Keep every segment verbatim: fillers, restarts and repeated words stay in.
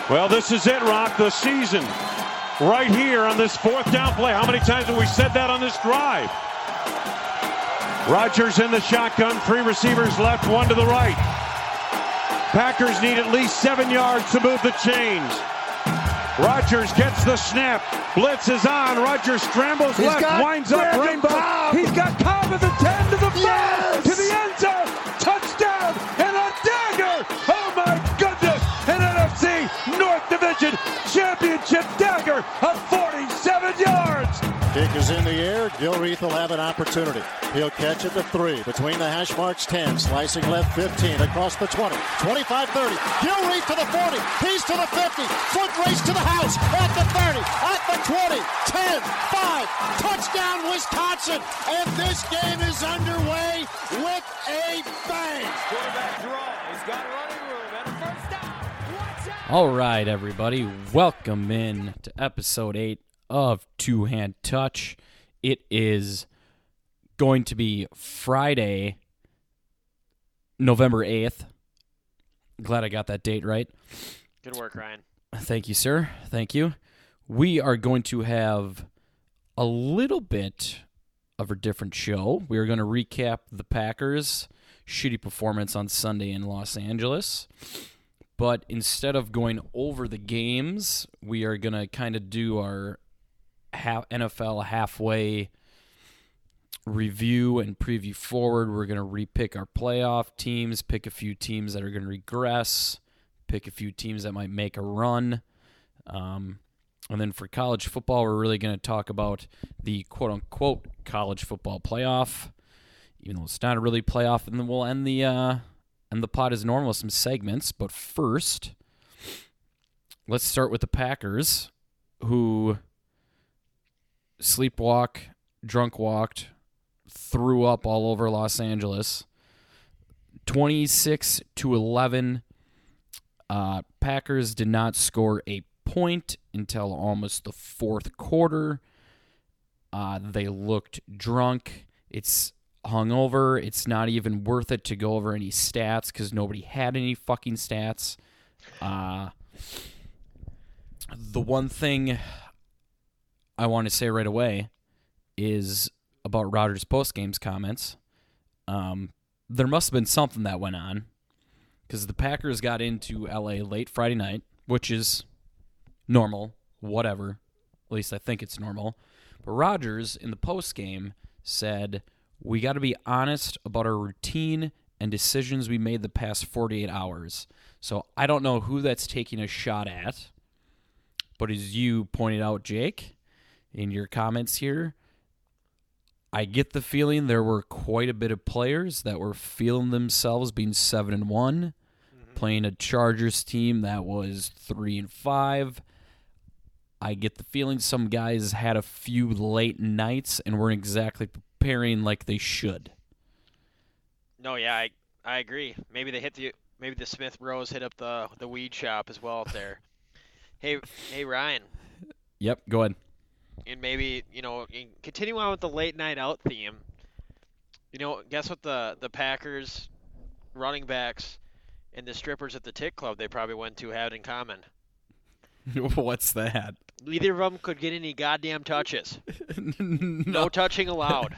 Well, this is it, Rock, the season. Right here on this fourth down play. How many times have we said that on this drive? Rodgers in the shotgun, three receivers left, one to the right. Packers need at least seven yards to move the chains. Rodgers gets the snap. Blitz is on. Rodgers scrambles He's left, winds up rainbow. Cobb. He's got Cobb at the ten, to the five, yes! to the end zone. Touchdown and a dagger. Oh my goodness. An N F C North Division Championship dagger of forty-seven yards. Kick is in the air. Gilreath will have an opportunity. He'll catch at the three, between the hash marks ten, slicing left fifteen, across the twenty, twenty-five thirty. Gilreath to the forty, he's to the fifty, foot race to the house, at the thirty, at the twenty, ten, five, touchdown Wisconsin, and this game is underway with a bang. Quarterback draw, he's got running room and a first down. Watch out. All right, everybody, welcome in to episode eight of Two Hand Touch. It is going to be Friday, November eighth. Glad I got that date right. Good work, Ryan. Thank you, sir. Thank you. We are going to have a little bit of a different show. We are going to recap the Packers' shitty performance on Sunday in Los Angeles. But instead of going over the games, we are going to kind of do our N F L halfway review and preview forward. We're going to repick our playoff teams, pick a few teams that are going to regress, pick a few teams that might make a run. Um, and then for college football, we're really going to talk about the quote-unquote college football playoff, even though it's not a really playoff. And then we'll end the uh, end the pod as normal with some segments. But first, let's start with the Packers, who sleepwalk, drunk walked, threw up all over Los Angeles. twenty-six to eleven. Uh, Packers did not score a point until almost the fourth quarter. Uh, they looked drunk. It's hungover. It's not even worth it to go over any stats because nobody had any fucking stats. Uh, the one thing I want to say right away is about Rodgers' post-games comments. Um, there must have been something that went on because the Packers got into L A late Friday night, which is normal, whatever. At least I think it's normal. But Rodgers, in the post-game, said, we got to be honest about our routine and decisions we made the past forty-eight hours. So I don't know who that's taking a shot at, but as you pointed out, Jake, in your comments here, I get the feeling there were quite a bit of players that were feeling themselves being seven and one, mm-hmm. playing a Chargers team that was three and five. I get the feeling some guys had a few late nights and weren't exactly preparing like they should. No, yeah, I I agree. Maybe they hit the maybe the Smith Bros hit up the the weed shop as well out there. hey hey Ryan. Yep, go ahead. And maybe, you know, continue on with the late night out theme. You know, guess what the, the Packers running backs and the strippers at the Tick Club they probably went to had in common? What's that? Neither of them could get any goddamn touches. no. no touching allowed.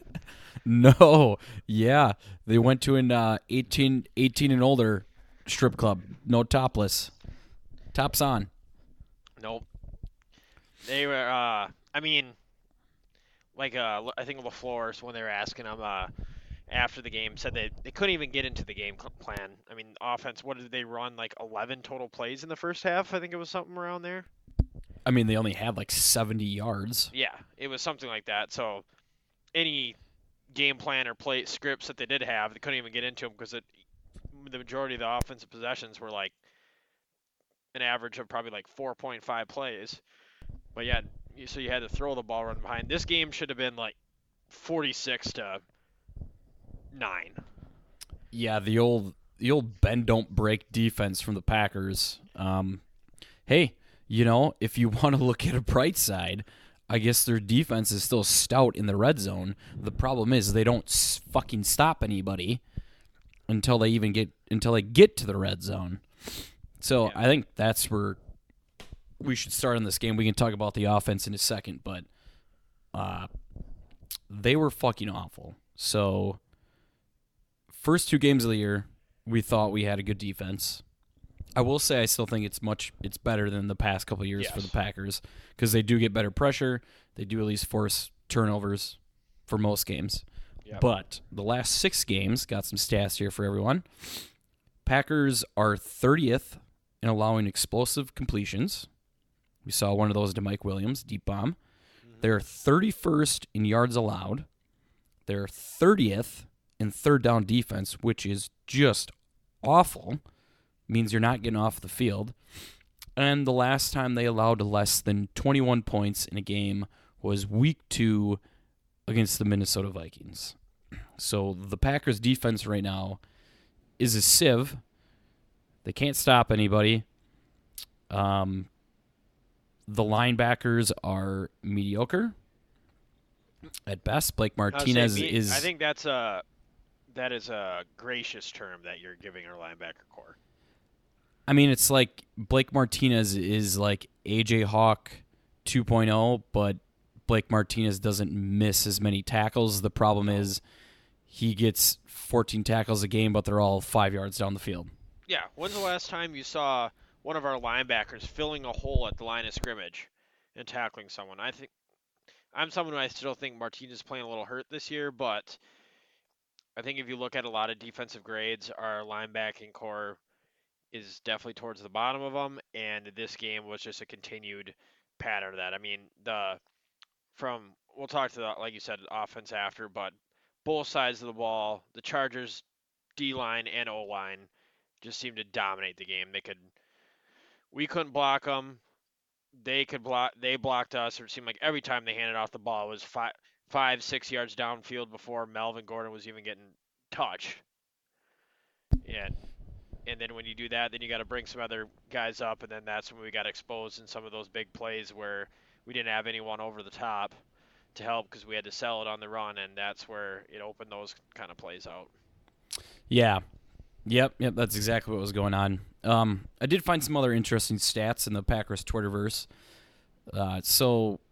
No. Yeah. They went to an uh, eighteen, eighteen and older strip club. No topless. Tops on. Nope. They were, uh, I mean, like, uh, I think LaFleur, when they were asking him uh, after the game, said they, they couldn't even get into the game plan. I mean, offense, what did they run, like eleven total plays in the first half? I think it was something around there. I mean, they only had like seventy yards. Yeah, it was something like that. So any game plan or play scripts that they did have, they couldn't even get into them because it, the majority of the offensive possessions were like an average of probably like four point five plays. But yeah, so you had to throw the ball run behind. This game should have been like forty-six to nine. Yeah, the old the old bend don't break defense from the Packers. Um, hey, you know, if you want to look at a bright side, I guess their defense is still stout in the red zone. The problem is they don't fucking stop anybody until they even get until they get to the red zone. So Yeah. I think that's where we should start in this game. We can talk about the offense in a second, but uh, they were fucking awful. So first two games of the year, we thought we had a good defense. I will say I still think it's much it's better than the past couple of years Yes. for the Packers because they do get better pressure. They do at least force turnovers for most games. Yep. But the last six games, got some stats here for everyone. Packers are thirtieth in allowing explosive completions. We saw one of those to Mike Williams, deep bomb. They're thirty-first in yards allowed. They're thirtieth in third down defense, which is just awful. Means you're not getting off the field. And the last time they allowed less than twenty-one points in a game was week two against the Minnesota Vikings. So the Packers defense right now is a sieve. They can't stop anybody. Um, the linebackers are mediocre at best. Blake I would say Martinez me- is. I think that's a that is a gracious term that you're giving our linebacker core. I mean, it's like Blake Martinez is like A J Hawk two point oh, but Blake Martinez doesn't miss as many tackles. The problem is he gets fourteen tackles a game, but they're all five yards down the field. Yeah. When's the last time you saw one of our linebackers filling a hole at the line of scrimmage and tackling someone? I think I'm someone who I still think Martinez is playing a little hurt this year, but I think if you look at a lot of defensive grades, our linebacking core is definitely towards the bottom of them, and this game was just a continued pattern of that. I mean, the from we'll talk to the, like you said, offense after, but both sides of the ball, the Chargers D line and O line just seemed to dominate the game. They could, we couldn't block them. They could block. They blocked us. It seemed like every time they handed off the ball, it was five, five, six yards downfield before Melvin Gordon was even getting touch. And and then when you do that, then you got to bring some other guys up, and then that's when we got exposed in some of those big plays where we didn't have anyone over the top to help because we had to sell it on the run, and that's where it opened those kind of plays out. Yeah. Yep, yep, that's exactly what was going on. Um, I did find some other interesting stats in the Packers Twitterverse. Uh, so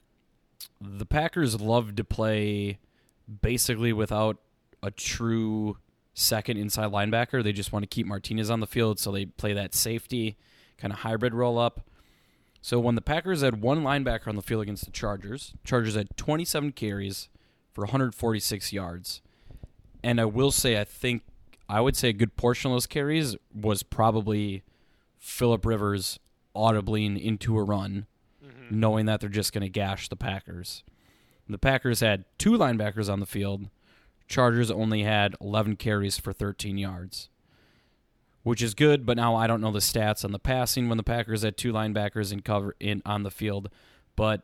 the Packers love to play basically without a true second inside linebacker. They just want to keep Martinez on the field, so they play that safety kind of hybrid roll-up. So when the Packers had one linebacker on the field against the Chargers, Chargers had twenty-seven carries for one hundred forty-six yards. And I will say, I think, I would say a good portion of those carries was probably Phillip Rivers audibling into a run, mm-hmm. knowing that they're just going to gash the Packers. The Packers had two linebackers on the field. Chargers only had eleven carries for thirteen yards, which is good, but now I don't know the stats on the passing when the Packers had two linebackers in cover in on the field. But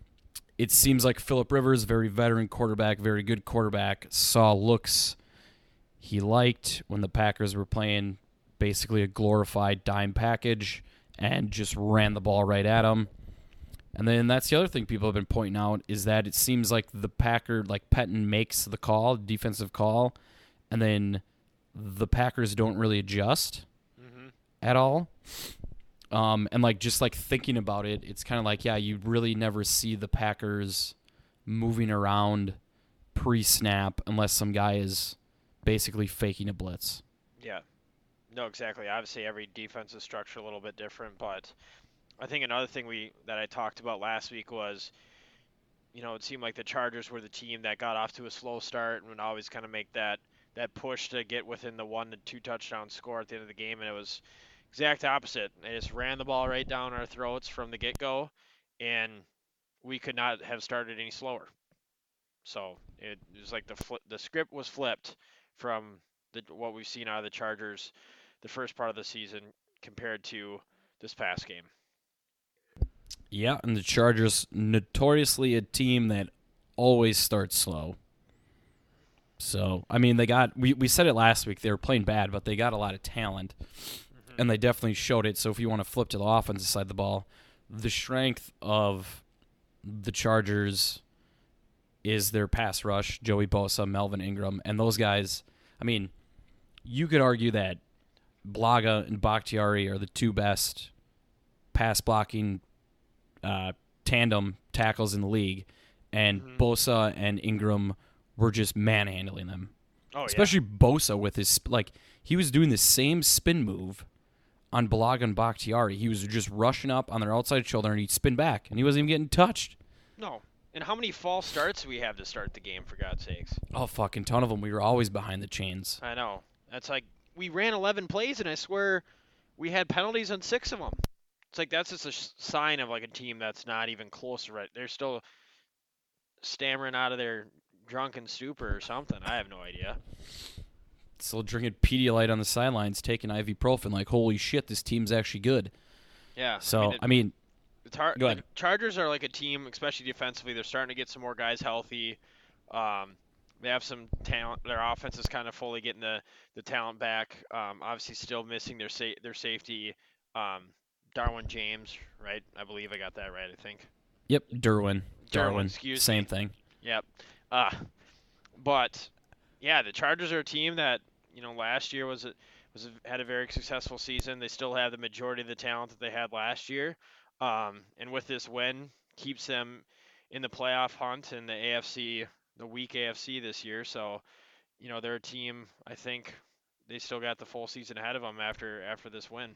it seems like Phillip Rivers, very veteran quarterback, very good quarterback, saw looks he liked when the Packers were playing basically a glorified dime package and just ran the ball right at him. And then that's the other thing people have been pointing out is that it seems like the Packer, like Pettin makes the call, defensive call, and then the Packers don't really adjust mm-hmm. at all. Um, and like just like thinking about it, it's kind of like, yeah, you really never see the Packers moving around pre-snap unless some guy is basically faking a blitz. Yeah. No, exactly. Obviously, every defense is structured a little bit different, but I think another thing we that I talked about last week was, you know, it seemed like the Chargers were the team that got off to a slow start and would always kind of make that, that push to get within the one to two touchdown score at the end of the game, and it was exact opposite. They just ran the ball right down our throats from the get-go, and we could not have started any slower. So it was like the flip, the script was flipped from the, what we've seen out of the Chargers the first part of the season compared to this past game. Yeah, and the Chargers, notoriously a team that always starts slow. So, I mean, they got, we, we said it last week, they were playing bad, but they got a lot of talent, mm-hmm. and they definitely showed it. So if you want to flip to the offensive side of the ball, the strength of the Chargers is their pass rush, Joey Bosa, Melvin Ingram, and those guys, I mean, you could argue that Blaga and Bakhtiari are the two best pass blocking uh, tandem tackles in the league, and mm-hmm. Bosa and Ingram were just manhandling them. Oh, Especially yeah. Bosa with his like he was doing the same spin move on Blaga and Bakhtiari. He was just rushing up on their outside shoulder and he'd spin back, and he wasn't even getting touched. No. And how many false starts do we have to start the game, for God's sakes? Oh, fucking ton of them. We were always behind the chains. I know. That's like, we ran eleven plays, and I swear we had penalties on six of them. It's like, that's just a sh- sign of, like, a team that's not even close to right. They're still stammering out of their drunken stupor or something. I have no idea. Still drinking Pedialyte on the sidelines, taking ibuprofen, like, holy shit, this team's actually good. Yeah. So, I mean, it, I mean It's hard. Go ahead. Like, Chargers are like a team, especially defensively. They're starting to get some more guys healthy. Um, they have some talent. Their offense is kind of fully getting the, the talent back. Um, obviously, still missing their sa- their safety, um, Darwin James, right? I believe I got that right. I think. Yep, Derwin. Darwin. Excuse Same me. thing. Yep. Uh, but yeah, the Chargers are a team that you know last year was a, was a, had a very successful season. They still have the majority of the talent that they had last year. Um, and with this win, keeps them in the playoff hunt in the A F C, the weak A F C this year. So, you know, they're a team, I think they still got the full season ahead of them after after this win.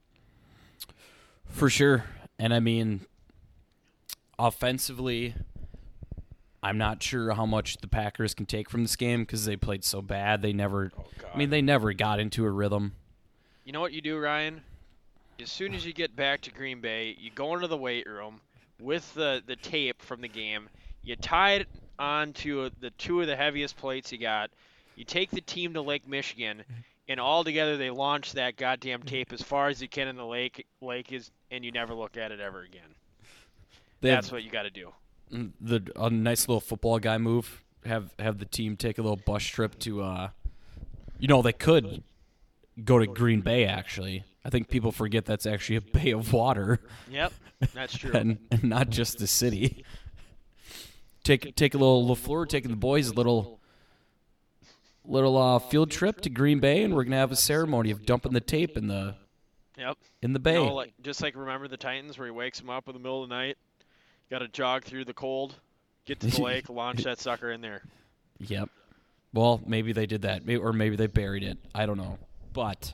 For sure. And, I mean, offensively, I'm not sure how much the Packers can take from this game because they played so bad. They never oh, I mean, they never got into a rhythm. You know what you do, Ryan? As soon as you get back to Green Bay, you go into the weight room with the, the tape from the game. You tie it onto the two of the heaviest plates you got. You take the team to Lake Michigan, and all together they launch that goddamn tape as far as you can in the lake, lake is, and you never look at it ever again. They That's have, what you got to do. The a nice little football guy move. Have have the team take a little bus trip to. Uh, you know, they could go to Green Bay actually. I think people forget that's actually a bay of water. Yep, that's true. and, and not just the city. Take take a little LaFleur, taking the boys a little little uh, field trip to Green Bay, and we're gonna have a ceremony of dumping the tape in the yep in the bay. You know, like, just like remember the Titans where he wakes them up in the middle of the night. Got to jog through the cold, get to the lake, launch that sucker in there. Yep. Well, maybe they did that, maybe, or maybe they buried it. I don't know, but.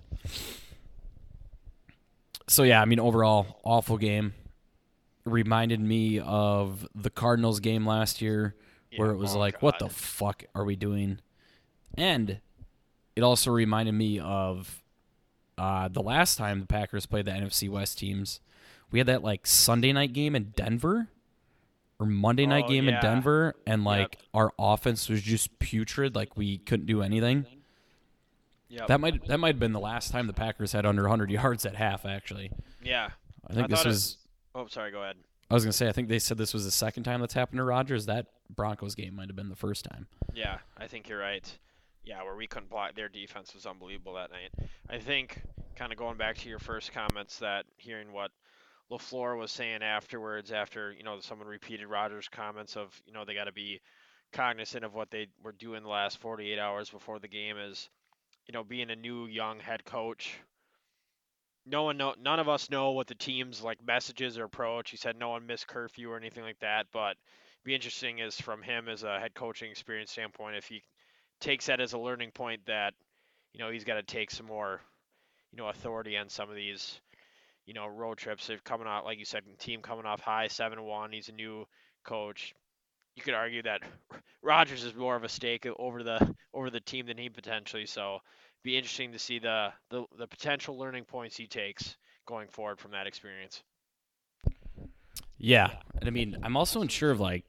So, yeah, I mean, overall, awful game. Reminded me of the Cardinals game last year yeah, where it was oh like, God. what the fuck are we doing? And it also reminded me of uh, the last time the Packers played the N F C West teams. We had that, like, Sunday night game in Denver or Monday night oh, game yeah. in Denver, and, like, Yep. our offense was just putrid. Like, we couldn't do anything. Yep. That might that might have been the last time the Packers had under one hundred yards at half, actually. Yeah. I think I this thought it- was Oh, sorry, go ahead. I was going to say, I think they said this was the second time that's happened to Rodgers. That Broncos game might have been the first time. Yeah, I think you're right. Yeah, where we couldn't block. Their defense was unbelievable that night. I think, kind of going back to your first comments, that hearing what LaFleur was saying afterwards, after, you know, someone repeated Rodgers' comments of, you know, they got to be cognizant of what they were doing the last forty-eight hours before the game is, you know, being a new young head coach. No one know, none of us know what the team's like messages or approach. He said no one missed curfew or anything like that, but it'd be interesting is from him as a head coaching experience standpoint if he takes that as a learning point that, you know, he's got to take some more, you know, authority on some of these, you know, road trips. They're coming out, like you said, team coming off high seven one. He's a new coach. You could argue that Rodgers is more of a stake over the over the team than he potentially. So be interesting to see the, the the potential learning points he takes going forward from that experience. Yeah, and I mean, I'm also unsure of like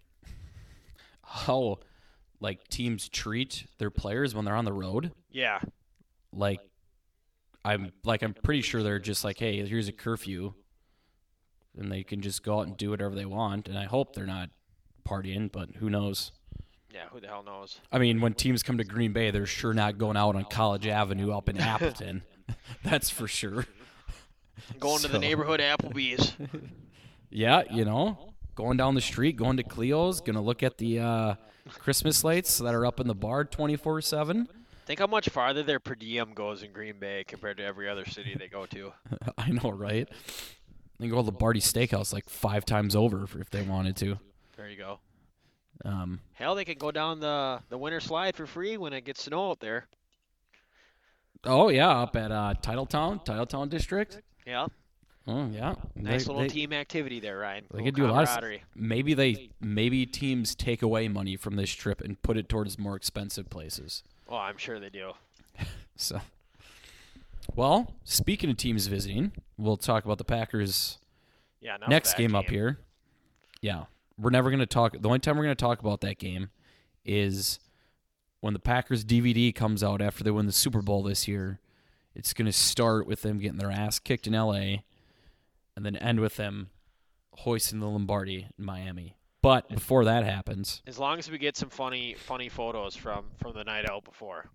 how like teams treat their players when they're on the road. Yeah. Like, I'm like I'm pretty sure they're just like, hey, here's a curfew, and they can just go out and do whatever they want. And I hope they're not partying, but who knows? Yeah, who the hell knows? I mean, when teams come to Green Bay, they're sure not going out on College Avenue up in Appleton. That's for sure. Going to the So- neighborhood Applebee's. Yeah, you know, going down the street, going to Cleo's, going to look at the uh, Christmas lights that are up in the bar twenty-four seven. Think how much farther their per diem goes in Green Bay compared to every other city they go to. I know, right? They can go to the Barty Steakhouse like five times over if they wanted to. There you go. Um, Hell, they can go down the, the winter slide for free when it gets snow out there. oh, yeah, up at uh, Titletown, Titletown District. Yeah. Oh, yeah. Nice They- little they- team activity there, Ryan. They Little could do a lot of stuff. camaraderie. Maybe they maybe teams take away money from this trip and put it towards more expensive places. Oh, I'm sure they do. So, well, speaking of teams visiting, we'll talk about the Packers Yeah. enough of next that game, up here. Yeah, we're never going to talk. The only time we're going to talk about that game is when the Packers D V D comes out after they win the Super Bowl this year. It's going to start with them getting their ass kicked in L A and then end with them hoisting the Lombardi in Miami. But before that happens, As long as we get some funny, funny photos from from the night out before.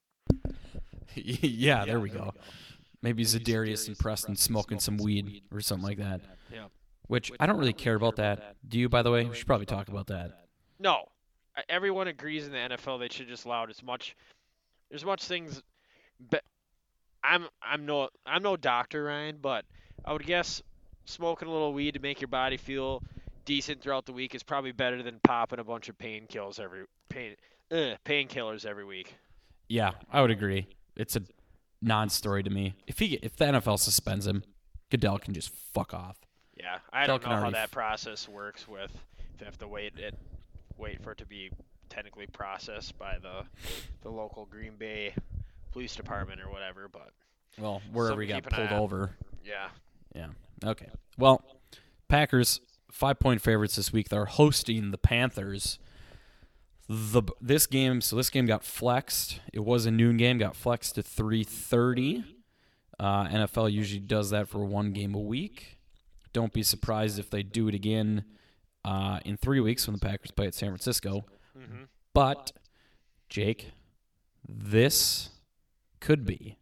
yeah, there we go. Maybe Zadarius and Preston smoking some weed or something like that. Yeah. Which I don't really care about that. Do you, by the way? We should probably talk about that. No, I- everyone agrees in the N F L they should just allow as much. There's much things. But I'm I'm no I'm no doctor, Ryan, but I would guess smoking a little weed to make your body feel decent throughout the week is probably better than popping a bunch of painkillers every pain uh, painkillers every week. Yeah, I would agree. It's a non-story to me. If he if the N F L suspends him, Goodell can just fuck off. Yeah, I don't Falcon know how already that f- process works with if they have to wait it wait for it to be technically processed by the the local Green Bay Police Department or whatever, but Well, wherever he Something got to keep an pulled eye on. over. yeah. Yeah. Okay. Well, Packers five-point favorites this week. They're hosting the Panthers. The this game, so this game got flexed. It was a noon game, got flexed to three thirty. Uh, N F L usually does that for one game a week. Don't be surprised if they do it again uh, in three weeks when the Packers play at San Francisco. Mhm. But, Jake, this could be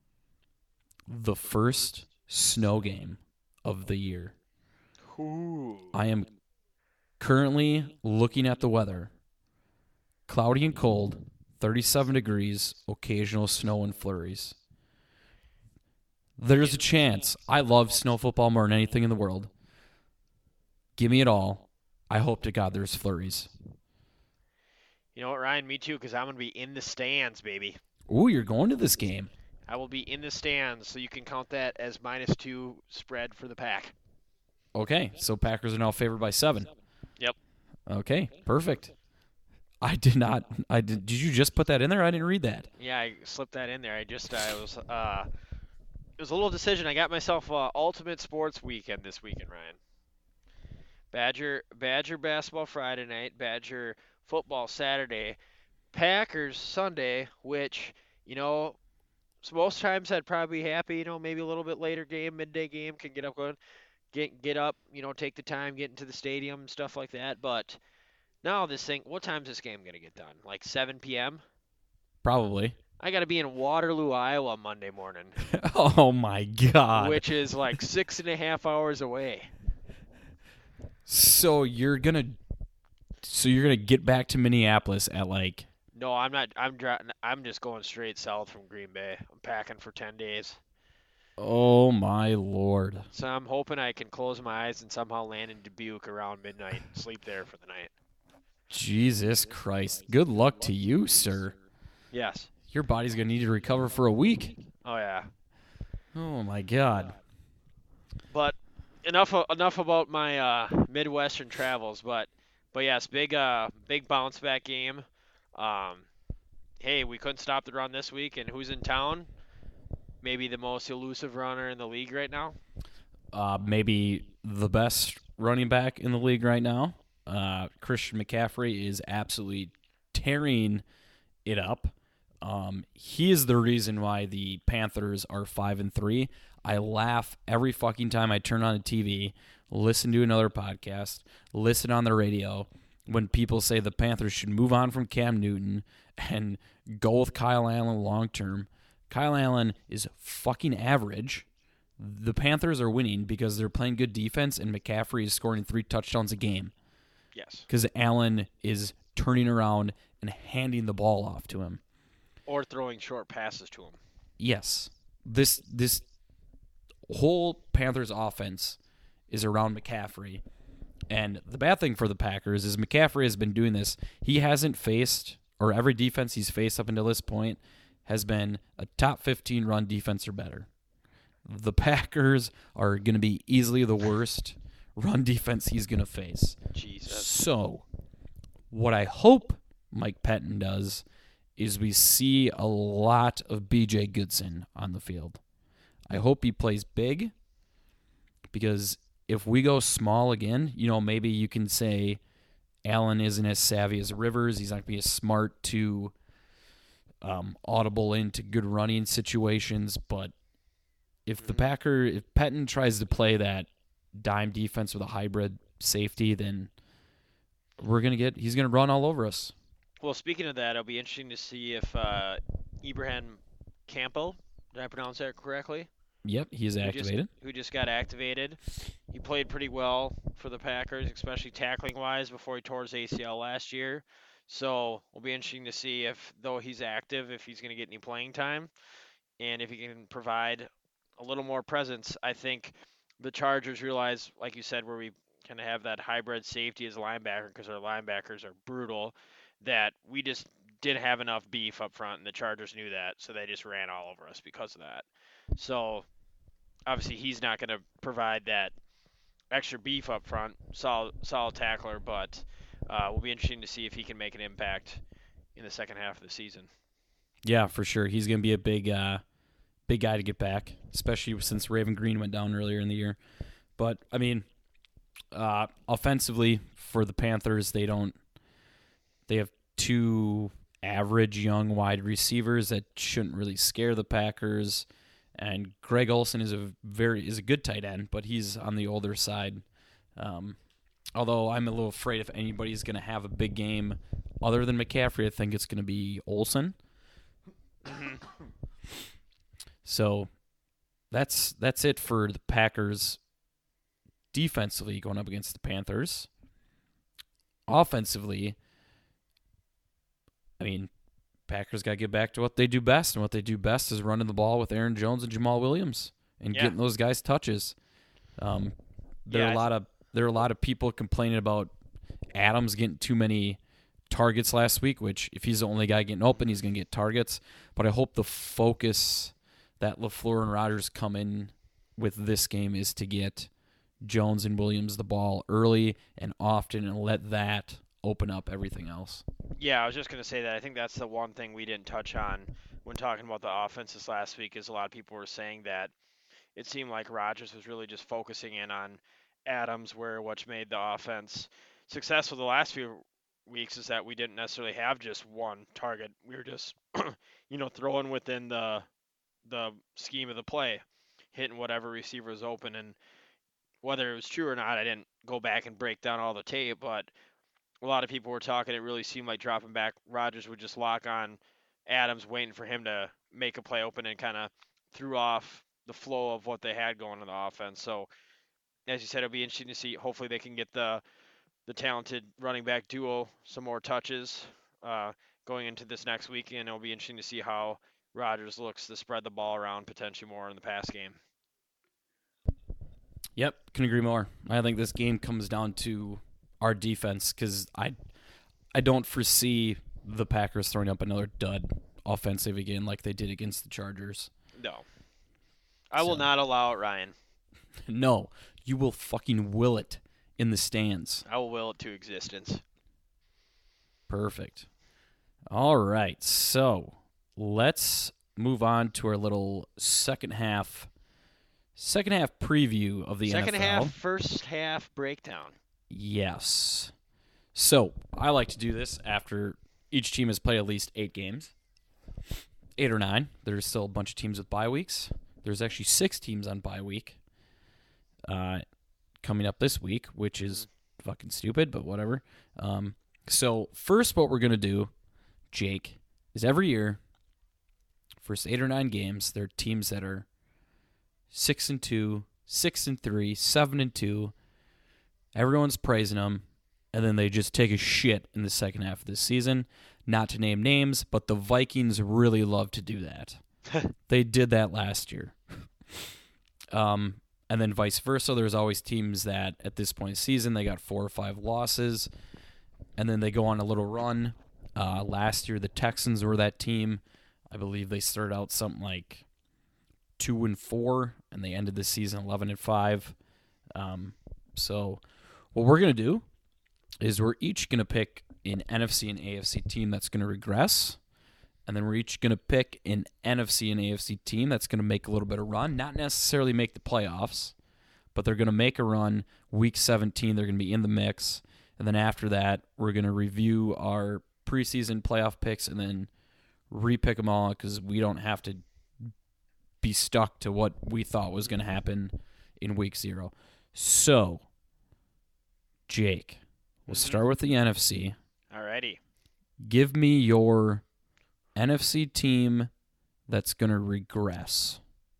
the first snow game of the year. Ooh. I am currently looking at the weather. Cloudy and cold, thirty-seven degrees, occasional snow and flurries. There's a chance. I love snow football more than anything in the world. Give me it all. I hope to God there's flurries. You know what, Ryan? Me too, because I'm going to be in the stands, baby. Ooh, you're going to this game. I will be in the stands, so you can count that as minus two spread for the Pack. Okay, so Packers are now favored by seven. Yep. Okay, perfect. I did not. I did. Did you just put that in there? I didn't read that. Yeah, I slipped that in there. I just, I was, uh, it was a little decision. I got myself uh, Ultimate Sports Weekend this weekend, Ryan. Badger, Badger basketball Friday night, Badger football Saturday, Packers Sunday, which, you know, so most times I'd probably be happy, you know, maybe a little bit later game, midday game, can get up going, get get up, you know, take the time, get into the stadium and stuff like that. But now this thing, what time's this game gonna get done? Like seven p.m. Probably. I gotta be in Waterloo, Iowa Monday morning, Oh my God. which is like six and a half hours away. So you're gonna, so you're gonna get back to Minneapolis at like. No, I'm not. I'm dri- I'm just going straight south from Green Bay. I'm packing for ten days. Oh my Lord. So I'm hoping I can close my eyes and somehow land in Dubuque around midnight and sleep there for the night. Jesus Christ. Good luck to you, sir. Yes. Your body's gonna need to recover for a week. Oh yeah. Oh my God. But enough o- enough about my uh, Midwestern travels. But but yes, big uh big bounce back game. Um, hey, we couldn't stop the run this week, and who's in town? Maybe the most elusive runner in the league right now. Uh, maybe the best running back in the league right now. Uh, Christian McCaffrey is absolutely tearing it up. Um, he is the reason why the Panthers are five and three. I laugh every fucking time I turn on the T V, listen to another podcast, listen on the radio when people say the Panthers should move on from Cam Newton and go with Kyle Allen long term. Kyle Allen is fucking average. The Panthers are winning because they're playing good defense and McCaffrey is scoring three touchdowns a game. Yes. Because Allen is turning around and handing the ball off to him. Or throwing short passes to him. Yes. This this whole Panthers offense is around McCaffrey. And the bad thing for the Packers is McCaffrey has been doing this. He hasn't faced, or every defense he's faced up until this point has been a top fifteen run defense or better. The Packers are going to be easily the worst run defense he's going to face. Jesus. So, what I hope Mike Pettin does is we see a lot of B J Goodson on the field. I hope he plays big, because if we go small again, you know, maybe you can say Allen isn't as savvy as Rivers. He's not going to be as smart to um, audible into good running situations. But if the Packer, if Pettin tries to play that dime defense with a hybrid safety, then we're gonna get he's gonna run all over us. Well, speaking of that, it'll be interesting to see if uh, Ibrahim Campbell, did I pronounce that correctly? Yep, he's activated. Who just, who just got activated. He played pretty well for the Packers, especially tackling-wise, before he tore his A C L last year. So it'll be interesting to see if, though he's active, if he's going to get any playing time, and if he can provide a little more presence. I think the Chargers realize, like you said, where we kind of have that hybrid safety as a linebacker, because our linebackers are brutal, that we just didn't have enough beef up front, and the Chargers knew that, so they just ran all over us because of that. So obviously he's not going to provide that extra beef up front, solid, solid tackler, but uh, will be interesting to see if he can make an impact in the second half of the season. Yeah, for sure. He's going to be a big, uh, big guy to get back, especially since Raven Green went down earlier in the year. But I mean, uh, offensively for the Panthers, they don't. They have two average young wide receivers that shouldn't really scare the Packers. And Greg Olsen is a very is a good tight end, but he's on the older side. Um, although I'm a little afraid if anybody's going to have a big game other than McCaffrey, I think it's going to be Olsen. So that's that's it for the Packers defensively going up against the Panthers. Offensively, I mean, Packers got to get back to what they do best, and what they do best is running the ball with Aaron Jones and Jamal Williams and Yeah. getting those guys touches. Um, there Yeah, are a I- lot of there are a lot of people complaining about Adams getting too many targets last week, which if he's the only guy getting open, he's going to get targets. But I hope the focus that LaFleur and Rodgers come in with this game is to get Jones and Williams the ball early and often and let that open up everything else. Yeah, I was just going to say that. I think that's the one thing we didn't touch on when talking about the offenses last week, is a lot of people were saying that it seemed like Rodgers was really just focusing in on Adams, where what's made the offense successful the last few weeks is that we didn't necessarily have just one target. We were just, you know, throwing within the the scheme of the play, hitting whatever receiver was open. And whether it was true or not, I didn't go back and break down all the tape, but a lot of people were talking, it really seemed like dropping back, Rodgers would just lock on Adams, waiting for him to make a play open, and kind of threw off the flow of what they had going in the offense. So, as you said, it'll be interesting to see. Hopefully they can get the the talented running back duo some more touches uh, going into this next week, and it'll be interesting to see how Rodgers looks to spread the ball around potentially more in the pass game. Yep, can agree more. I think this game comes down to our defense, because I, I don't foresee the Packers throwing up another dud offensive again like they did against the Chargers. No. I will So- not allow it, Ryan. No, you will fucking will it in the stands. I will will it to existence. Perfect. All right, so let's move on to our little second half, second half preview of the Second N F L. half, first half breakdown. Yes. So I like to do this after each team has played at least eight games, eight or nine. There's still a bunch of teams with bye weeks. There's actually six teams on bye week uh, coming up this week, which is fucking stupid, but whatever. Um, so first, what we're gonna do, Jake, is every year, first eight or nine games, there are teams that are six and two, six and three, seven and two. Everyone's praising them, and then they just take a shit in the second half of the season. not to name names, but the Vikings really love to do that. They did that last year. Um, and then vice versa, there's always teams that at this point in the season, they got four or five losses, and then they go on a little run. Uh, last year, the Texans were that team. I believe they started out something like two and four, and they ended the season eleven and five. Um, so what we're going to do is we're each going to pick an N F C and A F C team that's going to regress, and then we're each going to pick an N F C and A F C team that's going to make a little bit of run, not necessarily make the playoffs, but they're going to make a run. Week seventeen, they're going to be in the mix, and then after that, we're going to review our preseason playoff picks and then repick them all because we don't have to be stuck to what we thought was going to happen in week zero. So, Jake, we'll Mm-hmm. start with the N F C. Alrighty. Give me your N F C team that's going to regress.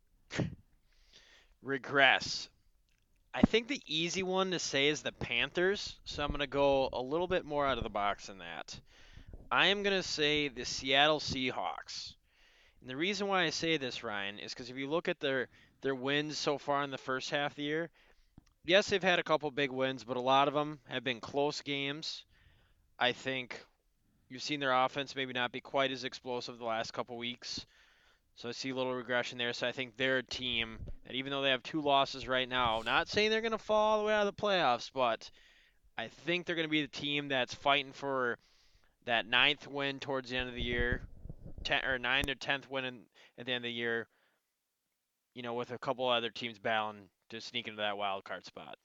Regress. I think the easy one to say is the Panthers, so I'm going to go a little bit more out of the box than that. I am going to say the Seattle Seahawks. And the reason why I say this, Ryan, is because if you look at their, their wins so far in the first half of the year, yes, they've had a couple big wins, but a lot of them have been close games. I think you've seen their offense maybe not be quite as explosive the last couple weeks. So I see a little regression there. So I think they're a team that even though they have two losses right now, not saying they're going to fall all the way out of the playoffs, but I think they're going to be the team that's fighting for that ninth win towards the end of the year, ten, or ninth or tenth win in, at the end of the year, you know, with a couple other teams battling to sneak into that wild card spot.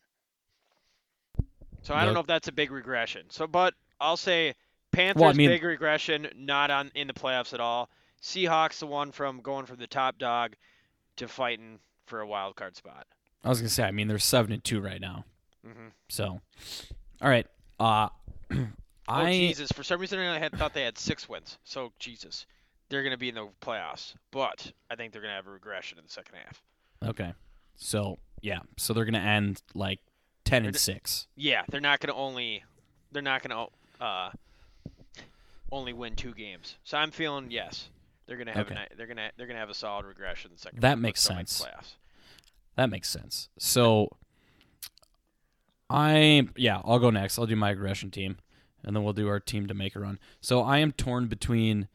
So I don't Yep. know if that's a big regression. So, but I'll say Panthers Well, I mean- big regression, not on in the playoffs at all. Seahawks the one from going from the top dog to fighting for a wild card spot. I was going to say, I mean, they're seven and two right now. Mm-hmm. So, all right. Uh, Oh I Jesus! For some reason I had thought they had six wins. So Jesus, they're going to be in the playoffs, but I think they're going to have a regression in the second half. Okay. So, yeah. So they're going to end like ten and They're- six. Yeah, they're not going to only they're not going to uh, only win two games. So I'm feeling yes, they're going to have Okay. a, ni- they're going to they're going to have a solid regression in the second. That half, but makes still make the sense. Playoffs. That makes sense. So, I, yeah, I'll go next. I'll do my regression team, and then we'll do our team to make a run. So, I am torn between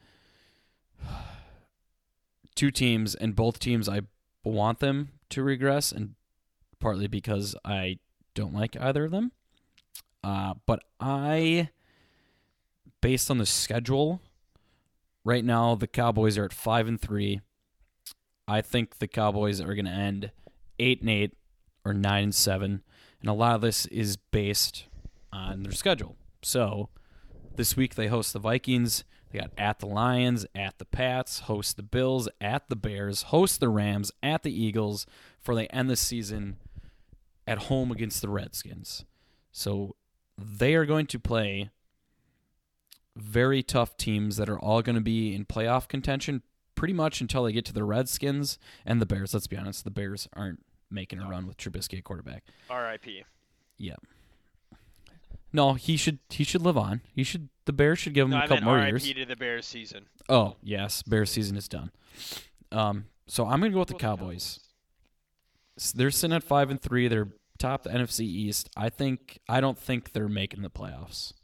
two teams, and both teams I want them to regress, and partly because I don't like either of them. Uh, but I, based on the schedule, right now the Cowboys are at five and three. I think the Cowboys are going to end eight and eight or nine and seven, and a lot of this is based on their schedule. So this week they host the Vikings. They got at the Lions, at the Pats, host the Bills, at the Bears, host the Rams, at the Eagles, before they end the season at home against the Redskins. So they are going to play very tough teams that are all going to be in playoff contention pretty much until they get to the Redskins and the Bears. Let's be honest, the Bears aren't making a run with Trubisky at quarterback. R I P Yeah. No, he should he should live on. He should the Bears should give him No, a I couple meant more R I P years. to the Bears season. Oh, yes, Bears season is done. Um, so I'm going to go with the Cowboys. S- They're sitting at five and three. They're top the N F C East. I think I don't think they're making the playoffs.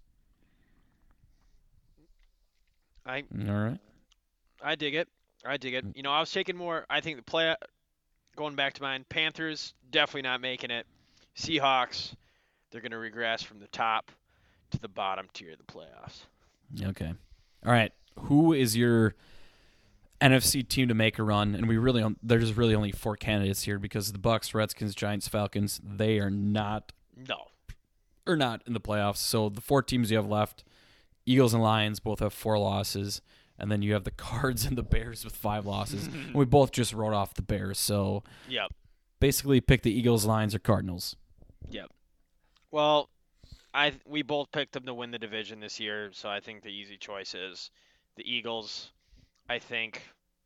I All right. I dig it. I dig it. You know, I was taking more. I think the play. Going back to mine, Panthers definitely not making it. Seahawks, they're going to regress from the top to the bottom tier of the playoffs. Okay. All right. Who is your N F C team to make a run? And we really on- there's really only four candidates here because the Bucks, Redskins, Giants, Falcons, they are not No. or not in the playoffs. So the four teams you have left, Eagles and Lions both have four losses, and then you have the Cards and the Bears with five losses. And we both just wrote off the Bears. So Yep. basically pick the Eagles, Lions, or Cardinals. Yep. Well, I we both picked them to win the division this year, so I think the easy choice is the Eagles. I think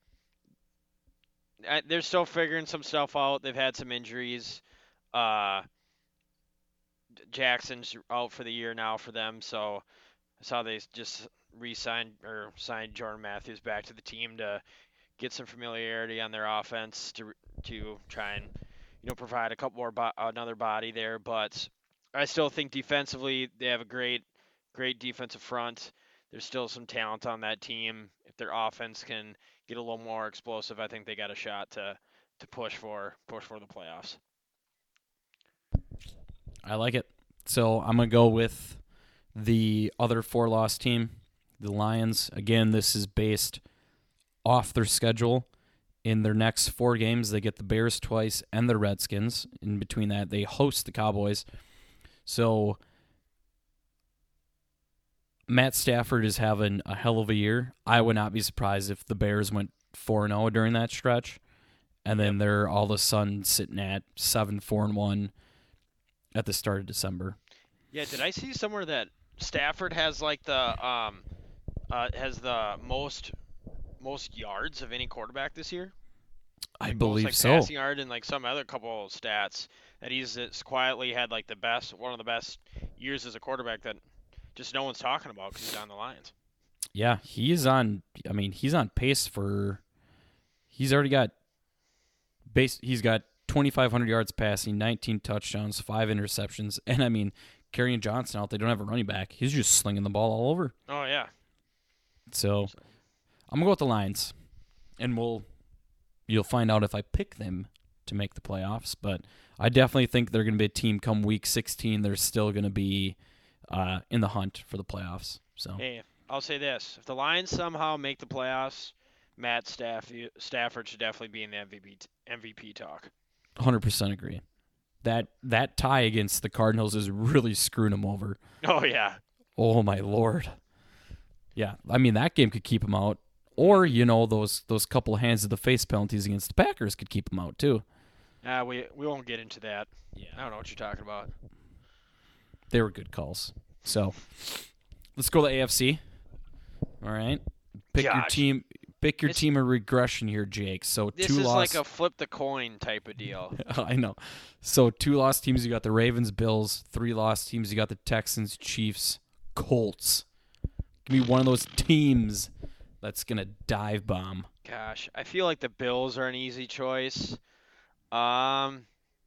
I, they're still figuring some stuff out. They've had some injuries. Uh, Jackson's out for the year now for them, so I saw they just re-signed or signed Jordan Matthews back to the team to get some familiarity on their offense to to try and you know provide a couple more bo- another body there. But I still think defensively they have a great great defensive front. There's still some talent on that team. If their offense can get a little more explosive, I think they got a shot to to push for push for the playoffs. I like it. So I'm going to go with the other four-loss team, the Lions. Again, this is based off their schedule. In their next four games, they get the Bears twice and the Redskins. In between that, they host the Cowboys. So Matt Stafford is having a hell of a year. I would not be surprised if the Bears went four and oh during that stretch, and then they're all of a sudden sitting at seven four and one at the start of December. Yeah, did I see somewhere that Stafford has like the um uh has the most most yards of any quarterback this year? I Like, believe most, so. like, passing yard and like some other couple of stats that he's it's quietly had like the best one of the best years as a quarterback that just no one's talking about because he's on the Lions. Yeah, he is on. I mean, he's on pace for. He's already got. Base. He's got twenty-five hundred yards passing, nineteen touchdowns, five interceptions, and I mean, Kerryon Johnson out. They don't have a running back. He's just slinging the ball all over. Oh yeah. So, I'm gonna go with the Lions, and we'll. You'll find out if I pick them to make the playoffs, but I definitely think they're going to be a team come week sixteen. They're still going to be uh, in the hunt for the playoffs. So Hey, I'll say this: if the Lions somehow make the playoffs, Matt Staff- Stafford should definitely be in the M V P t- M V P talk. one hundred percent agree. That that tie against the Cardinals is really screwing them over. Oh yeah. Oh my Lord. Yeah, I mean that game could keep them out, or you know those those couple of hands of the face penalties against the Packers could keep them out too. Uh, we we won't get into that. Yeah, I don't know what you're talking about. they were good calls. So let's go to the A F C. All right, pick your Gosh. team. Pick your It's- team of regression here, Jake. So This two is loss. like a flip the coin type of deal. I know. So two lost teams. You got the Ravens, Bills. Three lost teams. You got the Texans, Chiefs, Colts. Give me one of those teams that's gonna dive bomb. Gosh, I feel like the Bills are an easy choice. Um,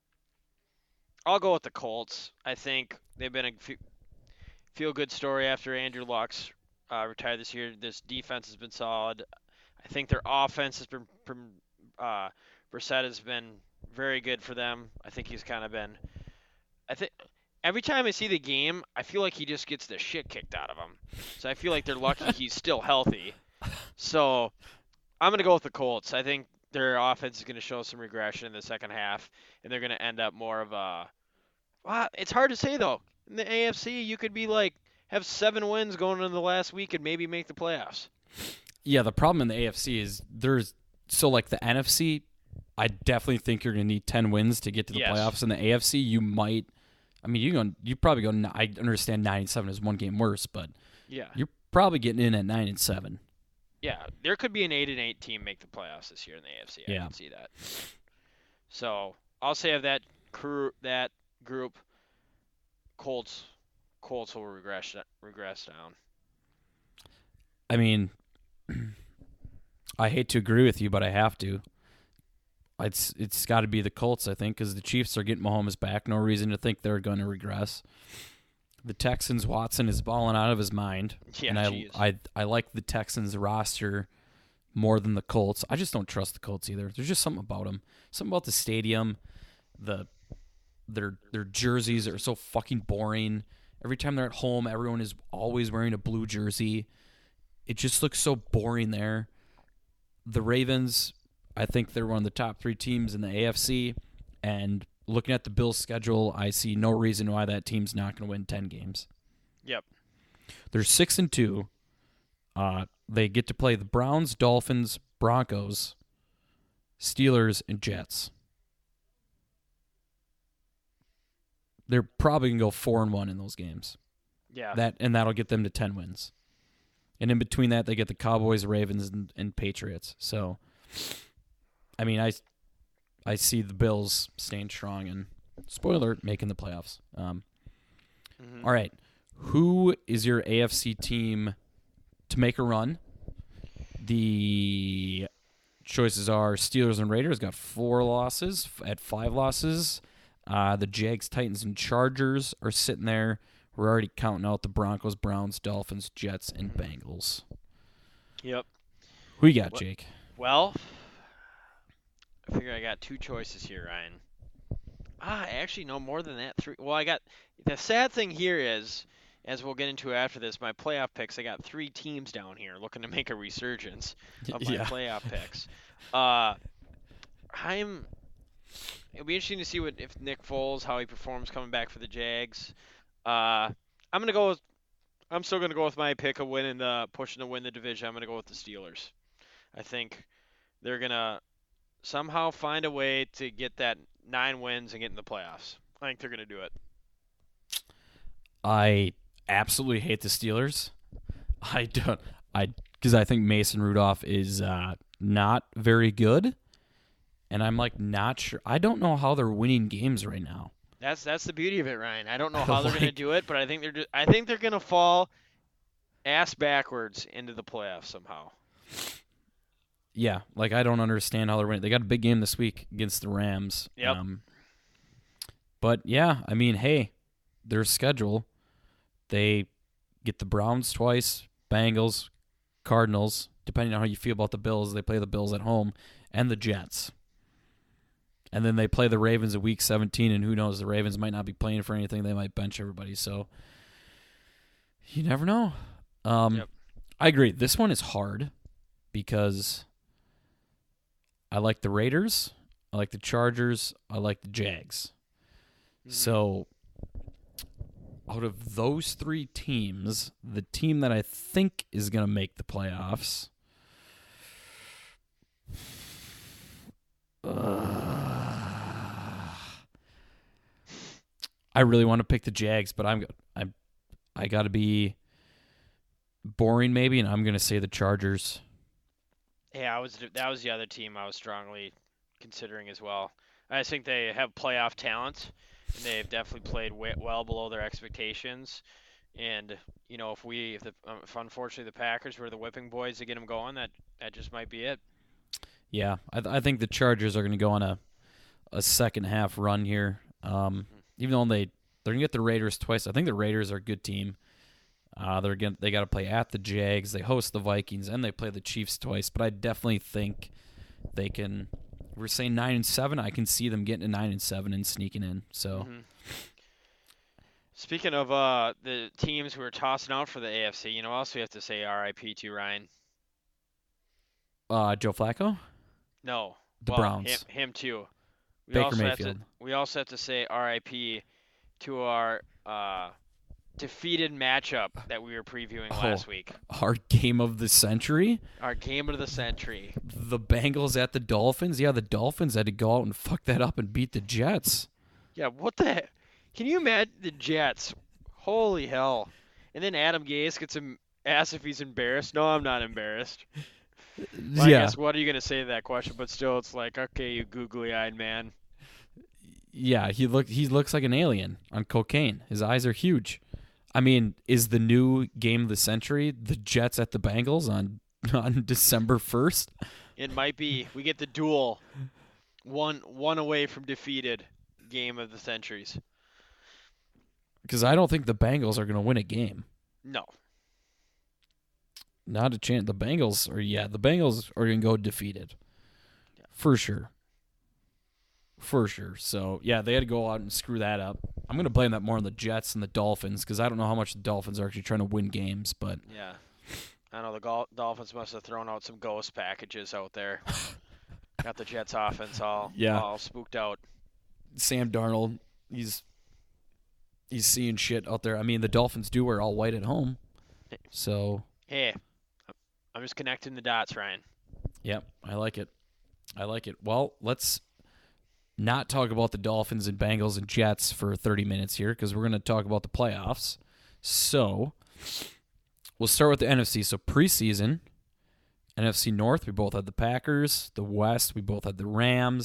I'll go with the Colts. I think they've been a fe- feel-good story after Andrew Luck's uh, retired this year. This defense has been solid. I think their offense has been, been uh, Brissett has been very good for them. I think he's kind of been. I think every time I see the game, I feel like he just gets the shit kicked out of him. So I feel like they're lucky he's still healthy. So I'm going to go with the Colts. I think their offense is going to show some regression in the second half, and they're going to end up more of a. Well, it's hard to say though. In the A F C, you could be like have seven wins going into the last week and maybe make the playoffs. Yeah, the problem in the A F C is there's so like the N F C. I definitely think you're gonna need ten wins to get to the Yes. playoffs. In the A F C, you might. I mean, you go. You probably go. n- I understand nine and seven is one game worse, but Yeah. you're probably getting in at nine and seven. Yeah, there could be an eight and eight team make the playoffs this year in the A F C. I Yeah. can see that. So I'll say of that crew, that group, Colts, Colts will regress regress down. I mean, I hate to agree with you, but I have to. It's it's got to be the Colts, I think, because the Chiefs are getting Mahomes back. No reason to think they're going to regress. The Texans, Watson is balling out of his mind. Yeah, and I, geez. I I like the Texans roster more than the Colts. I just don't trust the Colts either. There's just something about them. Something about the stadium. The their their jerseys are so fucking boring. Every time they're at home, everyone is always wearing a blue jersey. It just looks so boring there. The Ravens, I think they're one of the top three teams in the A F C, and looking at the Bills' schedule, I see no reason why that team's not going to win ten games. Yep. They're six and two. Uh, they get to play the Browns, Dolphins, Broncos, Steelers, and Jets. They're probably gonna go four and one in those games. Yeah. That and that'll get them to ten wins. And in between that, they get the Cowboys, Ravens, and, and Patriots. So, I mean, I, I see the Bills staying strong and, spoiler alert, making the playoffs. Um, Mhm. All right, who is your A F C team to make a run. The choices are Steelers and Raiders got four losses at five losses. Uh, the Jags, Titans, and Chargers are sitting there. We're already counting out the Broncos, Browns, Dolphins, Jets, and Bengals. Yep. Who you got, Jake? Well, I figure I got two choices here, Ryan. Ah, actually, no, more than that. Three. Well, I got the sad thing here is, as we'll get into after this, my playoff picks. I got three teams down here looking to make a resurgence of my Yeah. playoff picks. Uh, I'm. It'll be interesting to see what if Nick Foles how he performs coming back for the Jags. Uh, I'm gonna go with. I'm still gonna go with my pick of winning the pushing to win the division. I'm gonna go with the Steelers. I think they're gonna somehow find a way to get that nine wins and get in the playoffs. I think they're gonna do it. I absolutely hate the Steelers. I don't. I because I think Mason Rudolph is uh, not very good, and I'm like not sure. I don't know how they're winning games right now. That's that's the beauty of it, Ryan. I don't know how they're Like- gonna do it, but I think they're just, I think they're gonna fall ass backwards into the playoffs somehow. Yeah, like I don't understand how they're winning. They got a big game this week against the Rams. Yep. Um, but yeah, I mean, hey, their schedule, they get the Browns twice, Bengals, Cardinals. Depending on how you feel about the Bills, they play the Bills at home, and the Jets. And then they play the Ravens at week seventeen, and who knows, the Ravens might not be playing for anything. They might bench everybody, so you never know. Um, Yep. I agree. This one is hard because I like the Raiders, I like the Chargers, I like the Jags. Mhm. So out of those three teams, the team that I think is going to make the playoffs, uh, I really want to pick the Jags, but I'm I I got to be boring maybe, and I'm going to say the Chargers. Yeah, I was that was the other team I was strongly considering as well. I just think they have playoff talent, and they've definitely played way, well below their expectations. And you know, if we, if, the, um, if unfortunately the Packers were the whipping boys to get them going, that that just might be it. Yeah, I, th- I think the Chargers are going to go on a a second half run here. Um, even though they they're going to get the Raiders twice, I think the Raiders are a good team. Uh, they're going they got to play at the Jags, they host the Vikings, and they play the Chiefs twice. But I definitely think they can. We're saying nine and seven. I can see them getting to nine and seven and sneaking in. So Mhm. Speaking of uh, the teams who are tossing out for the A F C, you know, also we have to say R I P to Ryan. uh, Joe Flacco, No, the well, Browns, Him, him too. We Baker also have to, Mayfield. we also have to say R I P to our uh, defeated matchup that we were previewing Oh. last week. our game of the century. Our game of the century. The Bengals at the Dolphins. Yeah, the Dolphins had to go out and fuck that up and beat the Jets. Yeah, what the heck? Can you imagine the Jets? Holy hell. And then Adam Gase gets him asked if he's embarrassed. No, I'm not embarrassed. Well, I yeah, guess what are you going to say to that question? But still, it's like, okay, you googly-eyed man. yeah. He look he looks like an alien on cocaine. His eyes are huge. I mean, is the new game of the century the Jets at the Bengals on on December first? It might be. We get the duel. One one away from defeated game of the centuries. Because I don't think the Bengals are going to win a game. No. Not a chance. The Bengals are yeah. The Bengals are going to go defeated, for sure. For sure. So yeah, they had to go out and screw that up. I'm going to blame that more on the Jets and the Dolphins because I don't know how much the Dolphins are actually trying to win games, but Yeah. I know the Gol- Dolphins must have thrown out some ghost packages out there. Got the Jets offense all Yeah. all spooked out. Sam Darnold, he's he's seeing shit out there. I mean, the Dolphins do wear all white at home, so Hey, I'm just connecting the dots, Ryan. yep, I like it. I like it. Well, let's not talk about the Dolphins and Bengals and Jets for thirty minutes here because we're going to talk about the playoffs. So we'll start with the N F C. So preseason, N F C North, we both had the Packers. The West, we both had the Rams.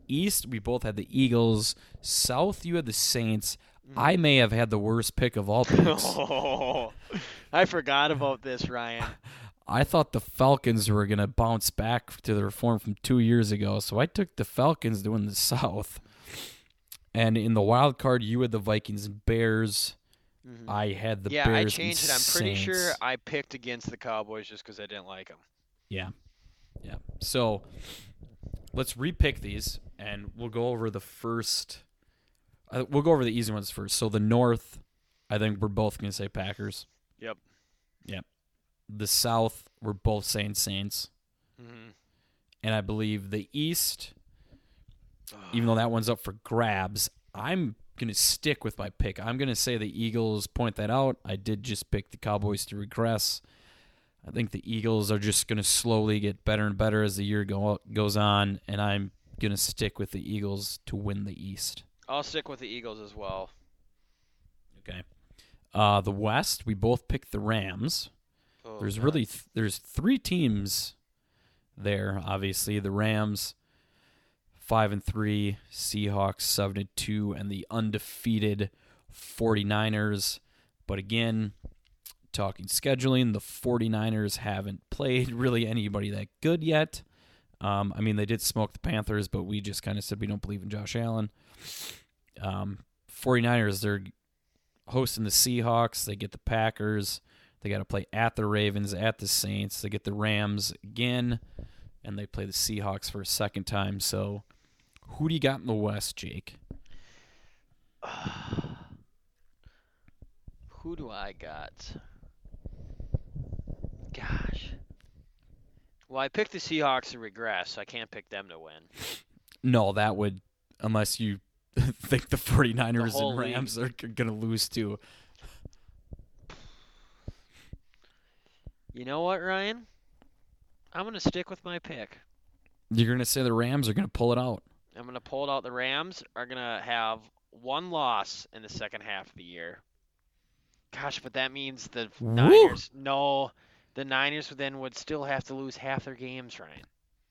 East, we both had the Eagles. South, you had the Saints. I may have had the worst pick of all picks. Oh, I forgot about this, Ryan. I thought the Falcons were going to bounce back to their form from two years ago, so I took the Falcons to win the South. And in the wild card, you had the Vikings and Bears. Mm-hmm. I had the yeah, Bears I changed and it. I'm pretty Saints. sure I picked against the Cowboys just because I didn't like them. Yeah. Yeah. So let's repick these, and we'll go over the first uh, – we'll go over the easy ones first. So the North, I think we're both going to say Packers. Yep. Yep. The South, we're both saying Saints. Mm-hmm. And I believe the East, even though that one's up for grabs, I'm going to stick with my pick. I'm going to say the Eagles, point that out. I did just pick the Cowboys to regress. I think the Eagles are just going to slowly get better and better as the year go, goes on, and I'm going to stick with the Eagles to win the East. I'll stick with the Eagles as well. Okay. Uh, the West, we both picked the Rams. Oh, there's God. really th- there's three teams there. Obviously, the Rams, five and three, Seahawks seven and two, and the undefeated forty-niners. But again, talking scheduling, the forty-niners haven't played really anybody that good yet. Um, I mean, they did smoke the Panthers, but we just kind of said we don't believe in Josh Allen. Um, forty-niners, they're hosting the Seahawks. They get the Packers. They got to play at the Ravens, at the Saints. They get the Rams again, and they play the Seahawks for a second time. So who do you got in the West, Jake? Who do I got? Gosh. Well, I picked the Seahawks to regress, so I can't pick them to win. No, that would, unless you think the forty-niners The and Rams league. are going to lose too. You know what, Ryan? I'm going to stick with my pick. You're going to say the Rams are going to pull it out. I'm going to pull it out. The Rams are going to have one loss in the second half of the year. Gosh, but that means the Woo! Niners. No, the Niners then would still have to lose half their games, Ryan.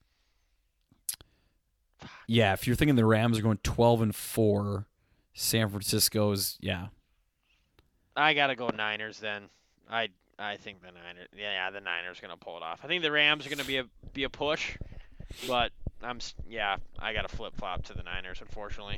Yeah, if you're thinking the Rams are going twelve and four, San Francisco's, yeah. I got to go Niners then. I I think the Niners. Yeah, the Niners are going to pull it off. I think the Rams are going to be a be a push, but I'm yeah, I got to flip-flop to the Niners, unfortunately.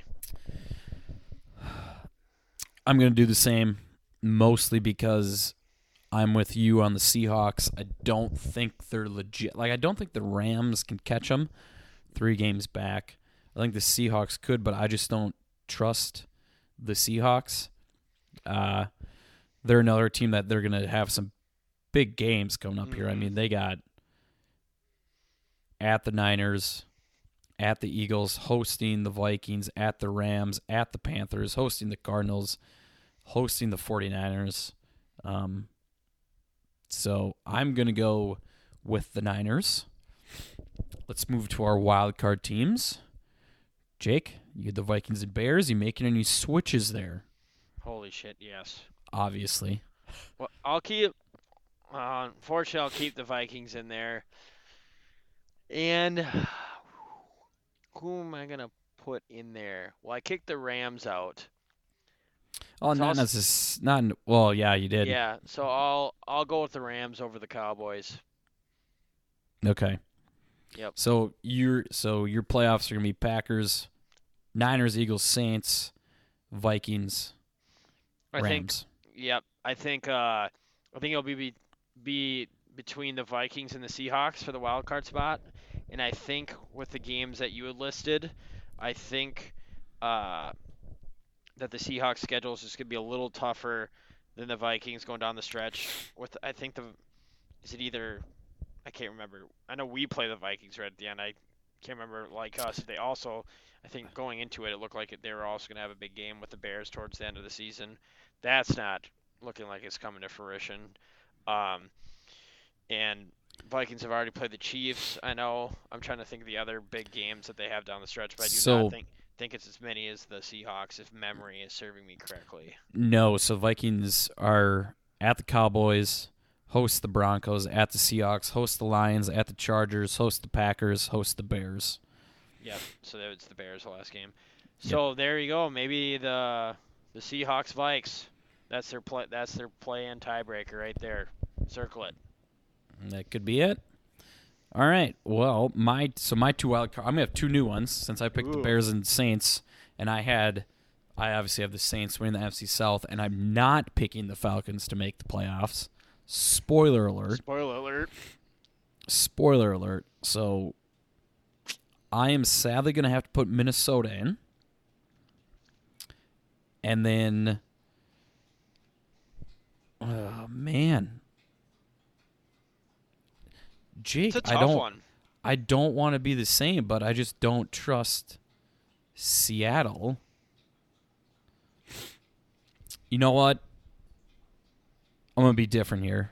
I'm going to do the same, mostly because I'm with you on the Seahawks. I don't think they're legit. Like, I don't think the Rams can catch them three games back. I think the Seahawks could, but I just don't trust the Seahawks. Uh, they're another team that they're going to have some big games coming up mm-hmm. here. I mean, they got at the Niners, at the Eagles, hosting the Vikings, at the Rams, at the Panthers, hosting the Cardinals, hosting the forty-niners. Um, so I'm going to go with the Niners. Let's move to our wild card teams. Jake, you had the Vikings and Bears. You making any switches there? Holy shit, yes. Obviously. Well, I'll keep. Uh, unfortunately, I'll keep the Vikings in there. And who am I gonna put in there? Well, I kicked the Rams out. Oh, so not necessarily. Not well. Yeah, you did. Yeah, so I'll I'll go with the Rams over the Cowboys. Okay. Yep. So your so your playoffs are gonna be Packers, Niners, Eagles, Saints, Vikings, I Rams. Think, yep. I think uh, I think it'll be, be be between the Vikings and the Seahawks for the wild card spot, and I think with the games that you had listed, I think uh, that the Seahawks schedule is just gonna be a little tougher than the Vikings going down the stretch. With I think the is it either I can't remember. I know we play the Vikings right at the end. I can't remember like us. They also, I think going into it, it looked like they were also going to have a big game with the Bears towards the end of the season. That's not looking like it's coming to fruition. Um, and Vikings have already played the Chiefs. I know. I'm trying to think of the other big games that they have down the stretch, but I do so, not think think it's as many as the Seahawks, if memory is serving me correctly. No, so Vikings are at the Cowboys, host the Broncos, at the Seahawks, host the Lions, at the Chargers, host the Packers, host the Bears. Yep. So that was the Bears last game. So yep. There you go. Maybe the the Seahawks Vikes. That's their play. That's their play-in tiebreaker right there. Circle it. That could be it. All right. Well, my so my two wild cards. I'm gonna have two new ones since I picked Ooh. the Bears and Saints, and I had. I obviously have the Saints winning the N F C South, and I'm not picking the Falcons to make the playoffs. Spoiler alert. Spoiler alert. Spoiler alert. So I am sadly going to have to put Minnesota in. And then, oh, man. Jake, it's a tough I don't, one. I don't want to be the same, but I just don't trust Seattle. You know what? I'm going to be different here.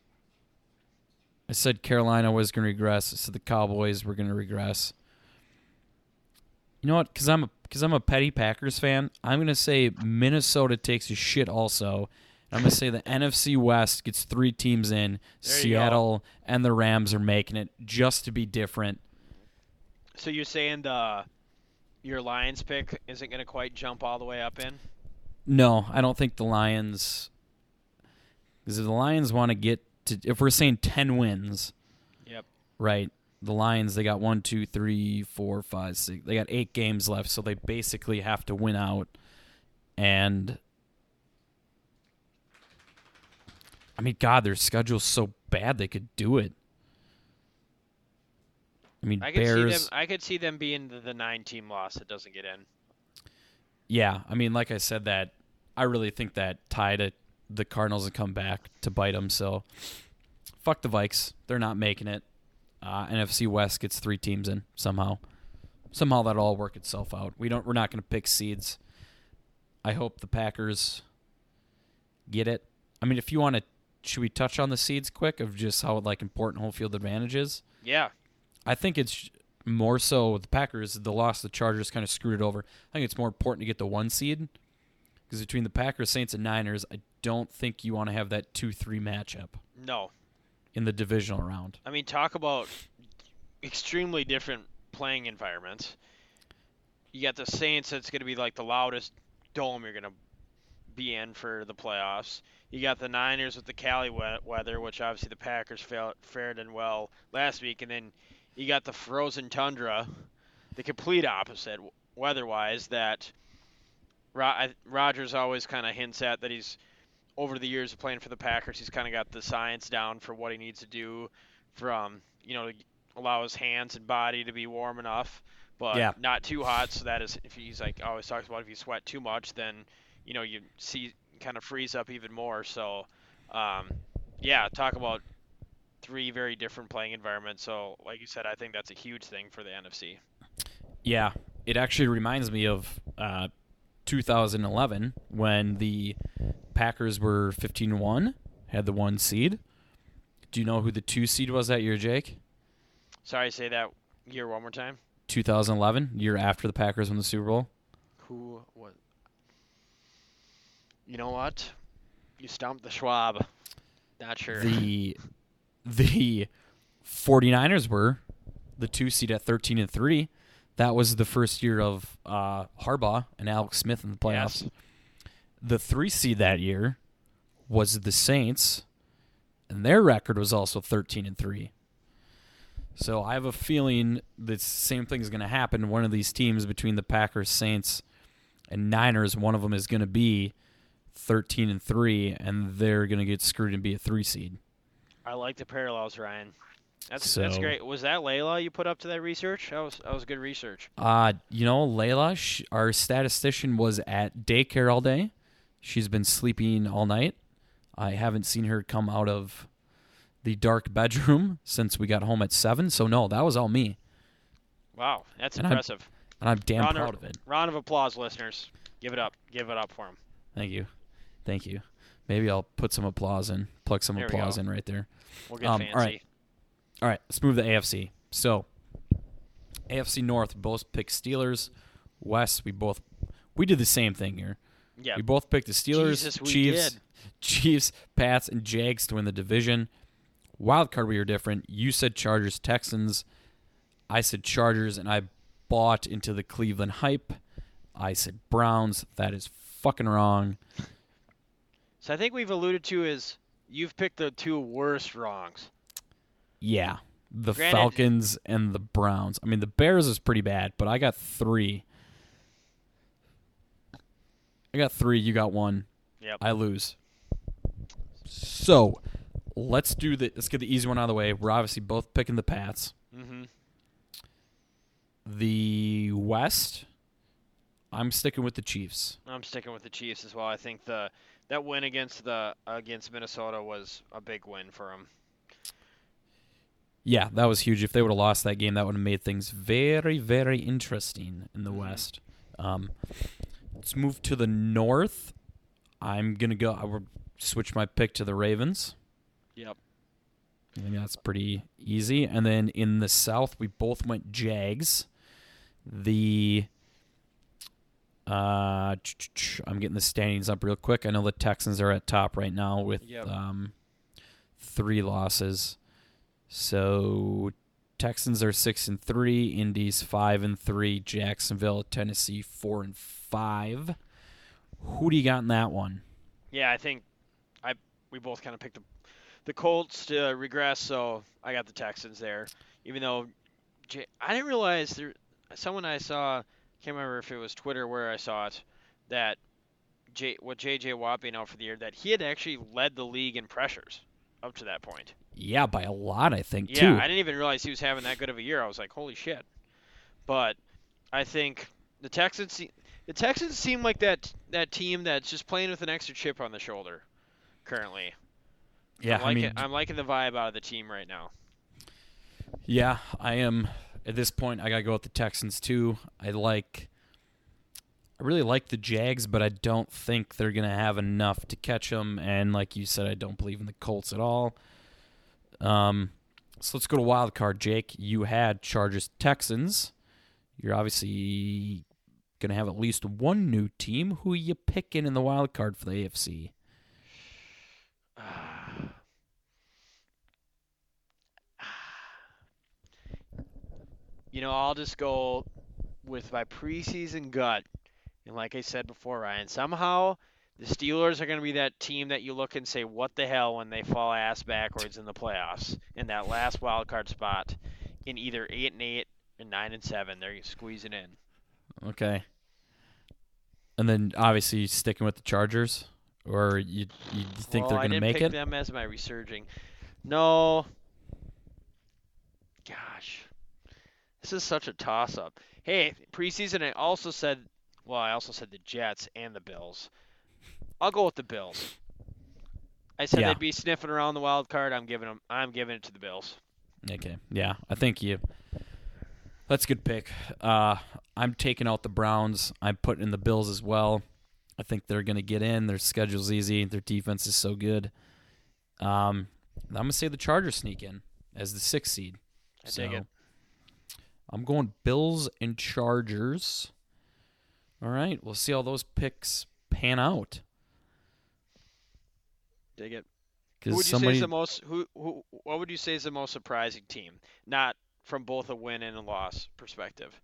I said Carolina was going to regress. I said the Cowboys were going to regress. You know what? Because I'm a because I'm a petty Packers fan, I'm going to say Minnesota takes a shit also. I'm going to say the N F C West gets three teams in. There Seattle and the Rams are making it just to be different. So you're saying the your Lions pick isn't going to quite jump all the way up in? No, I don't think the Lions. Because if the Lions want to get to, if we're saying ten wins, yep, right? The Lions, they got one, two, three, four, five, six. They got eight games left, so they basically have to win out. And I mean, God, their schedule's so bad they could do it. I mean, I could Bears. See them, I could see them being the, the nine-team loss that doesn't get in. Yeah, I mean, like I said, that I really think that tied it. The Cardinals will come back to bite them. So, fuck the Vikes. They're not making it. Uh, N F C West gets three teams in somehow. Somehow that'll all work itself out. We don't. We're not going to pick seeds. I hope the Packers get it. I mean, if you want to, should we touch on the seeds quick of just how like important home field advantage is? Yeah. I think it's more so the Packers. The loss of the Chargers kind of screwed it over. I think it's more important to get the one seed because between the Packers, Saints, and Niners, I don't think you want to have that two three matchup. No. In the divisional round. I mean, talk about extremely different playing environments. You got the Saints, that's going to be like the loudest dome you're going to be in for the playoffs. You got the Niners with the Cali we- weather, which obviously the Packers fared, fared in well last week. And then you got the frozen tundra, the complete opposite weather-wise, that Ro- Rodgers always kind of hints at that he's, over the years of playing for the Packers, he's kind of got the science down for what he needs to do from, you know, to allow his hands and body to be warm enough, but yeah. not too hot. So that is, if he's like always talks about, if you sweat too much, then, you know, you see kind of freeze up even more. So, um, yeah, talk about three very different playing environments. So, like you said, I think that's a huge thing for the N F C. Yeah, it actually reminds me of uh, two thousand eleven when the Packers were fifteen and one, had the one seed. Do you know who the two seed was that year, Jake? Sorry, say that year one more time. two thousand eleven, year after the Packers won the Super Bowl. Who was? You know what? You stumped the Schwab. Not sure. The the 49ers were the two seed at thirteen and three. That was the first year of uh, Harbaugh and Alex Smith in the playoffs. Yes. The three seed that year was the Saints, and their record was also thirteen and three. So I have a feeling the same thing is going to happen. One of these teams between the Packers, Saints, and Niners, one of them is going to be thirteen and three, and they're going to get screwed and be a three seed. I like the parallels, Ryan. That's so, that's great. Was that Layla you put up to that research? That was that was good research. Uh, you know, Layla, she, our statistician, was at daycare all day. She's been sleeping all night. I haven't seen her come out of the dark bedroom since we got home at seven. So no, that was all me. Wow, that's and impressive. I'm, and I'm damn round proud of, of it. Round of applause, listeners. Give it up. Give it up for him. Thank you. Thank you. Maybe I'll put some applause in, plug some there applause in right there. We'll get um, fancy. All right. All right, let's move to the A F C. So, A F C North, we both picked Steelers. West, we both we did the same thing here. Yeah. We both picked the Steelers, Jesus, we Chiefs, did. Chiefs, Pats, and Jags to win the division. Wild card, we were different. You said Chargers, Texans. I said Chargers, and I bought into the Cleveland hype. I said Browns. That is fucking wrong. So I think we've alluded to is you've picked the two worst wrongs. Yeah. The Granted, Falcons and the Browns. I mean, the Bears is pretty bad, but I got three. I got three. You got one. Yep. I lose. So, let's do the. Let's get the easy one out of the way. We're obviously both picking the Pats. Mm-hmm. The West, I'm sticking with the Chiefs. I'm sticking with the Chiefs as well. I think the that win against the against Minnesota was a big win for them. Yeah, that was huge. If they would have lost that game, that would have made things very, very interesting in the Mm-hmm. West. Um, let's move to the North. I'm gonna go. I will switch my pick to the Ravens. Yep. I think that's pretty easy. And then in the South, we both went Jags. The uh, I'm getting the standings up real quick. I know the Texans are at top right now with Yep. um, three losses. So Texans are six and three, Indy's five and three, Jacksonville, Tennessee four and five. Who do you got in that one? Yeah, I think I we both kind of picked the, the Colts to regress, so I got the Texans there. Even though J, I didn't realize there someone I saw, can't remember if it was Twitter where I saw it, that J what J J Watt being out for the year, that he had actually led the league in pressures up to that point. Yeah, by a lot, I think, Yeah, too. I didn't even realize he was having that good of a year. I was like, holy shit. But I think the Texans se- the Texans seem like that that team that's just playing with an extra chip on the shoulder currently. Yeah, I'm I liking, mean, I'm liking the vibe out of the team right now. yeah, I am. At this point, I got to go with the Texans, too. I like, I really like the Jags, but I don't think they're going to have enough to catch them. And like you said, I don't believe in the Colts at all. Um, so let's go to wild card, Jake. You had Chargers Texans. You're obviously going to have at least one new team. Who are you picking in the wild card for the A F C? You know, I'll just go with my preseason gut. And like I said before, Ryan, somehow the Steelers are going to be that team that you look and say, what the hell, when they fall ass backwards in the playoffs in that last wild card spot in either eight and eight or nine and seven. They're squeezing in. Okay. And then obviously sticking with the Chargers, or you you think well, they're I going to didn't make pick it? them as my resurging. No. Gosh. This is such a toss-up. Hey, preseason I also said, well, I also said the Jets and the Bills. I'll go with the Bills. I said Yeah. they'd be sniffing around the wild card. I'm giving them. I'm giving it to the Bills. Okay. Yeah, I think you. That's a good pick. Uh, I'm taking out the Browns. I'm putting in the Bills as well. I think they're going to get in. Their schedule's easy. Their defense is so good. Um, I'm going to say the Chargers sneak in as the sixth seed. I so dig it. I'm going Bills and Chargers. All right. We'll see how those picks pan out. Dig it. Who Because would you somebody, say is the most? Who, who? What would you say is the most surprising team? Not from both a win and a loss perspective.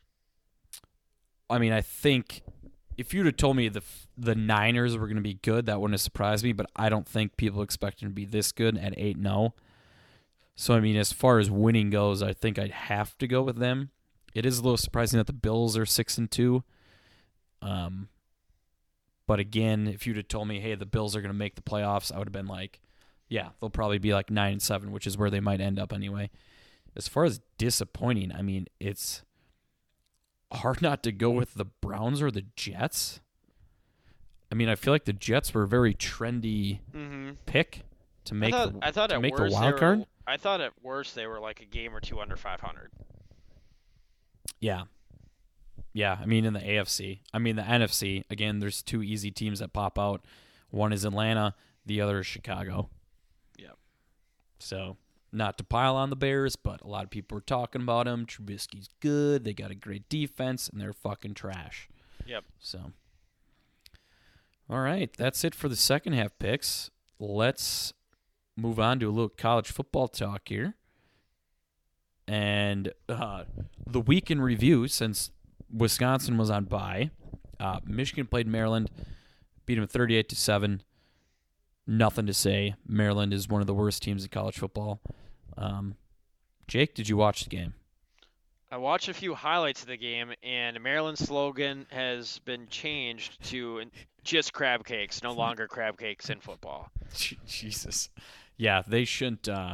I mean, I think if you'd have told me the the Niners were going to be good, that wouldn't have surprised me. But I don't think people expect them to be this good at eight and oh. So I mean, as far as winning goes, I think I'd have to go with them. It is a little surprising that the Bills are six and two. Um, but again, if you'd have told me, hey, the Bills are going to make the playoffs, I would have been like, yeah, they'll probably be like nine and seven, which is where they might end up anyway. As far as disappointing, I mean, it's hard not to go with the Browns or the Jets. I mean, I feel like the Jets were a very trendy Mm-hmm. pick to make I thought, the, I thought to at make the worst they wild were- card. I thought at worst they were like a game or two under five hundred. Yeah. Yeah, I mean, in the A F C. I mean, the N F C, again, there's two easy teams that pop out. One is Atlanta, the other is Chicago. Yep. So, not to pile on the Bears, but a lot of people are talking about them. Trubisky's good. They got a great defense, and they're fucking trash. Yep. So, all right, that's it for the second half picks. Let's move on to a little college football talk here. And uh, the week in review, since Wisconsin was on bye, uh, Michigan played Maryland, beat them thirty-eight to seven. Nothing to say. Maryland is one of the worst teams in college football. Um, Jake, did you watch the game? I watched a few highlights of the game, and Maryland's slogan has been changed to just crab cakes, no longer crab cakes in football. Jesus. Yeah, they shouldn't. Uh,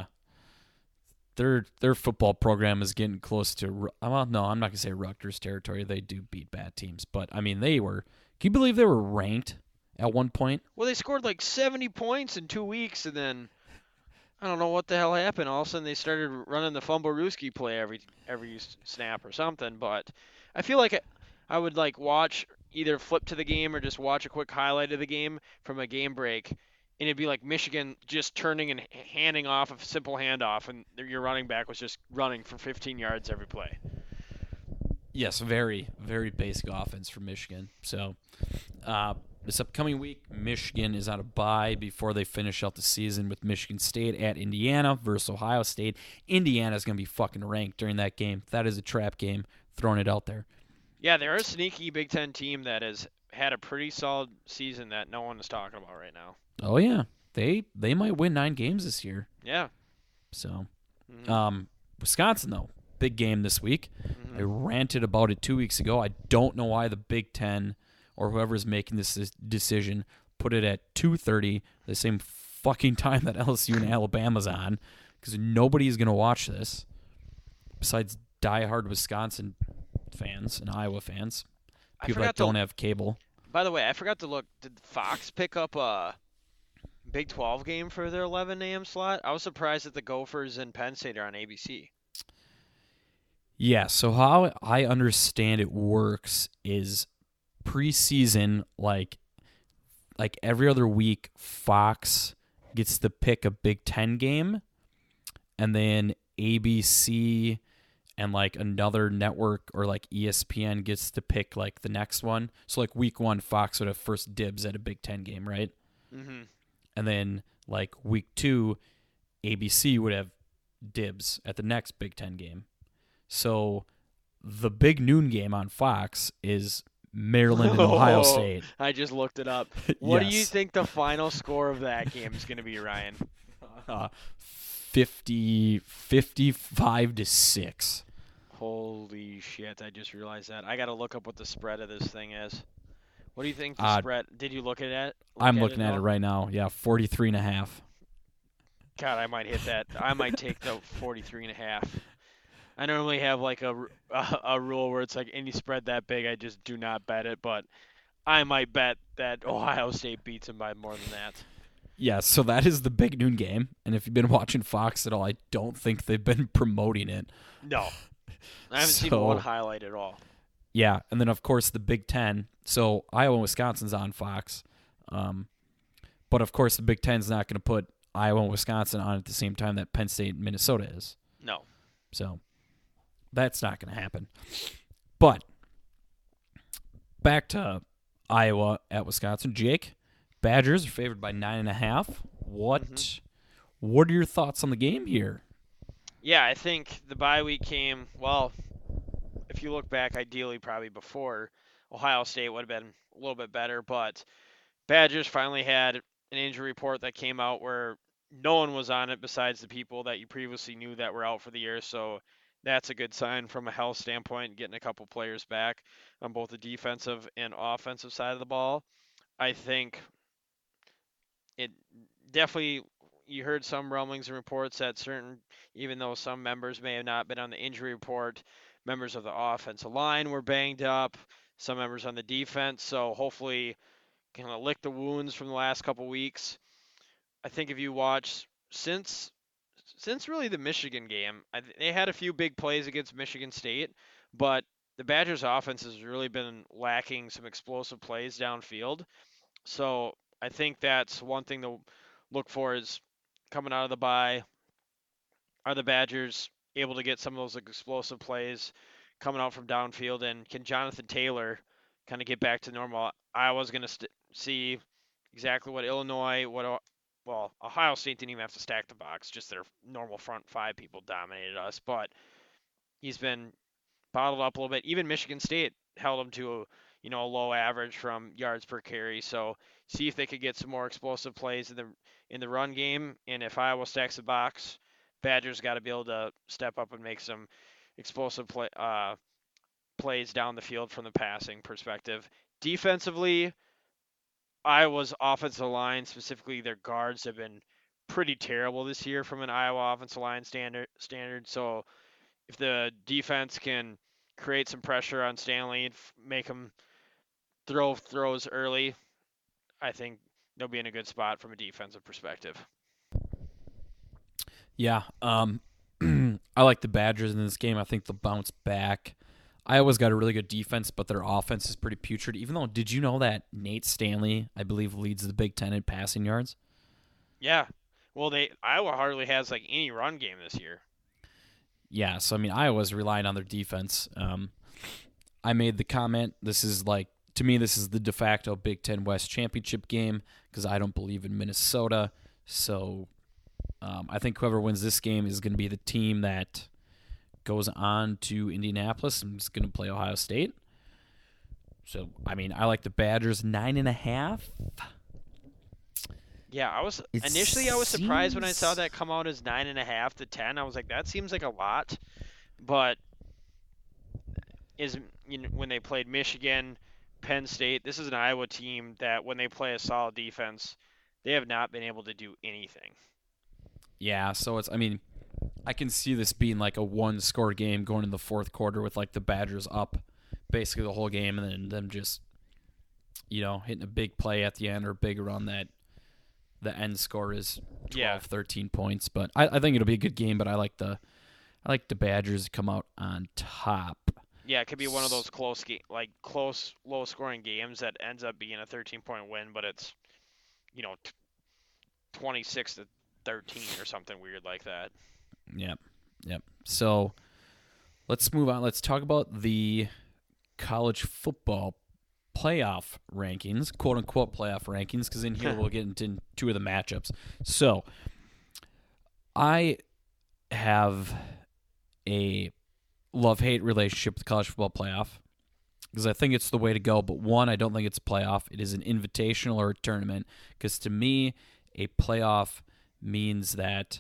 their their football program is getting close to. Well, no, I'm not gonna say Rutgers territory. They do beat bad teams, but I mean they were. Can you believe they were ranked at one point? Well, they scored like seventy points in two weeks, and then I don't know what the hell happened. All of a sudden, they started running the Fumble-Rooski play every every snap or something. But I feel like I would like watch either flip to the game or just watch a quick highlight of the game from a game break, and it'd be like Michigan just turning and handing off a simple handoff, and your running back was just running for fifteen yards every play. Yes, very, very basic offense for Michigan. So uh, this upcoming week, Michigan is on a bye before they finish out the season with Michigan State at Indiana versus Ohio State. Indiana's going to be fucking ranked during that game. That is a trap game. Throwing it out there. Yeah, they're a sneaky Big Ten team that has had a pretty solid season that no one is talking about right now. Oh, yeah. They they might win nine games this year. Yeah. So, Mhm. um, Wisconsin, though, big game this week. Mhm. I ranted about it two weeks ago. I don't know why the Big Ten or whoever's making this decision put it at two thirty, the same fucking time that L S U and Alabama's on, because nobody's going to watch this besides diehard Wisconsin fans and Iowa fans, I people that forgot to- don't have cable. By the way, I forgot to look. Did Fox pick up a Big twelve game for their eleven a.m. slot? I was surprised that the Gophers and Penn State are on A B C. Yeah, so how I understand it works is preseason, like like every other week, Fox gets to pick a Big Ten game, and then A B C and like another network or like E S P N gets to pick like the next one. So like week one, Fox would have first dibs at a Big Ten game, right? Mm-hmm. And then like week two, A B C would have dibs at the next Big Ten game. So the big noon game on Fox is Maryland and Ohio State. I just looked it up. What do you Yes. think the final score of that game is going to be, Ryan? Uh, fifty, fifty-five to six. Holy shit, I just realized that. I got to look up what the spread of this thing is. What do you think the Uh, spread? Did you look at it? Look I'm at looking at all? it right now. Yeah, forty-three and a half. God, I might hit that. I might take the forty-three and a half. I normally have like a, r- a, a rule where it's like any spread that big, I just do not bet it, but I might bet that Ohio State beats them by more than that. Yeah, so that is the big noon game. And if you've been watching Fox at all, I don't think they've been promoting it. No. I haven't seen So- one highlight at all. Yeah, and then of course the Big Ten. So Iowa and Wisconsin's on Fox, um, but of course the Big Ten's not going to put Iowa and Wisconsin on at the same time that Penn State and Minnesota is. No. So that's not going to happen. But back to Iowa at Wisconsin. Jake, Badgers are favored by nine and a half. What? Mm-hmm. What are your thoughts on the game here? Yeah, I think the bye week came, well, if you look back, ideally probably before Ohio State would have been a little bit better, but Badgers finally had an injury report that came out where no one was on it besides the people that you previously knew that were out for the year, so that's a good sign from a health standpoint, getting a couple players back on both the defensive and offensive side of the ball. I think it definitely, you heard some rumblings and reports that certain, even though some members may have not been on the injury report, members of the offensive line were banged up, some members on the defense, so hopefully kind of lick the wounds from the last couple weeks. I think if you watch since since really the Michigan game, I, they had a few big plays against Michigan State, but the Badgers offense has really been lacking some explosive plays downfield. So I think that's one thing to look for is coming out of the bye. Are the Badgers able to get some of those explosive plays coming out from downfield? And can Jonathan Taylor kind of get back to normal? Iowa's going to st- see exactly what Illinois, what well, Ohio State didn't even have to stack the box. Just their normal front five people dominated us. But he's been bottled up a little bit. Even Michigan State held him to a, you know, a low average from yards per carry. So see if they could get some more explosive plays in the in the run game. And if Iowa stacks the box, Badgers got to be able to step up and make some explosive play, uh, plays down the field from the passing perspective. Defensively, Iowa's offensive line, specifically their guards, have been pretty terrible this year from an Iowa offensive line standard. Standard. So if the defense can create some pressure on Stanley and f- make him throw throws early, I think they'll be in a good spot from a defensive perspective. Yeah, um, I like the Badgers in this game. I think they'll bounce back. Iowa's got a really good defense, but their offense is pretty putrid. Even though, did you know that Nate Stanley, I believe, leads the Big Ten in passing yards? Yeah. Well, they Iowa hardly has like any run game this year. Yeah, so I mean, Iowa's relying on their defense. Um, I made the comment, this is like, to me, this is the de facto Big Ten West championship game because I don't believe in Minnesota. So um, I think whoever wins this game is going to be the team that goes on to Indianapolis and is going to play Ohio State. So, I mean, I like the Badgers nine and a half. Yeah, I was It initially I was surprised when I saw seems- that come out as nine and a half to ten. I was like, that seems like a lot, but is you know, when they played Michigan, Penn State, this is an Iowa team that when they play a solid defense, they have not been able to do anything. Yeah, so it's, I mean, I can see this being like a one-score game going in the fourth quarter with like the Badgers up basically the whole game and then them just, you know, hitting a big play at the end or a big run that the end score is twelve, Yeah. thirteen points. But I, I think it'll be a good game, but I like the I like the Badgers to come out on top. Yeah, it could be one of those close game, like close, low-scoring games that ends up being a thirteen-point win, but it's, you know, t- twenty-six to thirteen or something weird like that. Yep, yep. So let's move on. Let's talk about the college football playoff rankings, quote unquote playoff rankings, because in here we'll get into two of the matchups. So I have a love-hate relationship with the college football playoff because I think it's the way to go. But one, I don't think it's a playoff. It is an invitational or a tournament because to me, a playoff means that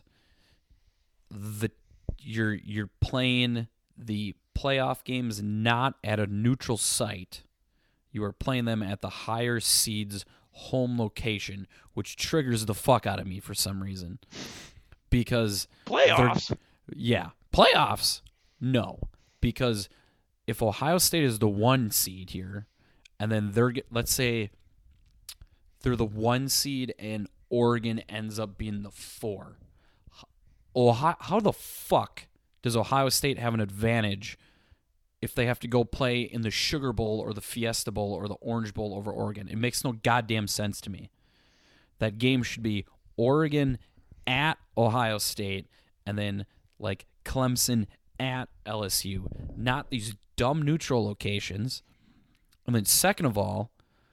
the you're you're playing the playoff games not at a neutral site. You are playing them at the higher seed's home location, which triggers the fuck out of me for some reason. Because Playoffs? they're- Yeah, playoffs. No, because if Ohio State is the one seed here, and then they're get- let's say they're the one seed and Oregon ends up being the four. Ohio, how the fuck does Ohio State have an advantage if they have to go play in the Sugar Bowl or the Fiesta Bowl or the Orange Bowl over Oregon? It makes no goddamn sense to me. That game should be Oregon at Ohio State and then like Clemson at L S U, not these dumb neutral locations. And then second of all,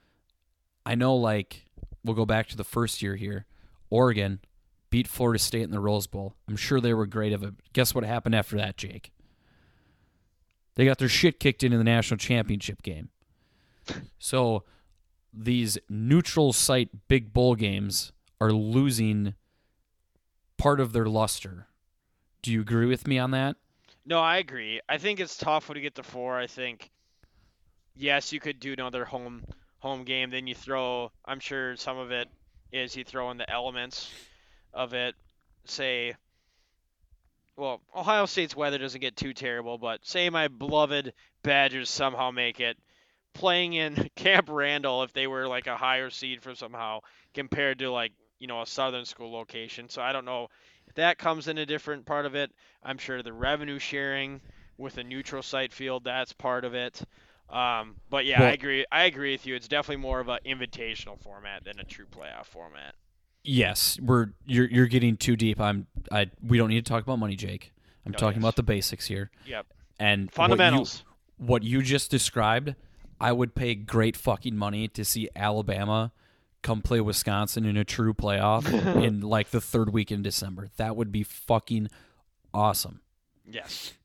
I know like we'll go back to the first year here. Oregon beat Florida State in the Rose Bowl. I'm sure they were great of it. Guess what happened after that, Jake? They got their shit kicked in in the national championship game. So these neutral site big bowl games are losing part of their luster. Do you agree with me on that? No, I agree. I think it's tough when you get to four. I think, yes, you could do another home home game. Then you throw, I'm sure some of it is you throw in the elements of it. Say, well, Ohio State's weather doesn't get too terrible, but say my beloved Badgers somehow make it. Playing in Camp Randall, if they were like a higher seed for somehow, compared to like, you know, a Southern school location. So I don't know if that comes in a different part of it. I'm sure the revenue sharing with a neutral site field, that's part of it. Um, but yeah, Well- I agree. I agree with you. It's definitely more of an invitational format than a true playoff format. Yes, we're you're you're getting too deep. I'm I we don't need to talk about money, Jake. I'm Oh, talking yes. about the basics here. Yep. And Fundamentals. What you, what you just described, I would pay great fucking money to see Alabama come play Wisconsin in a true playoff in like the third week in December. That would be fucking awesome. Yes.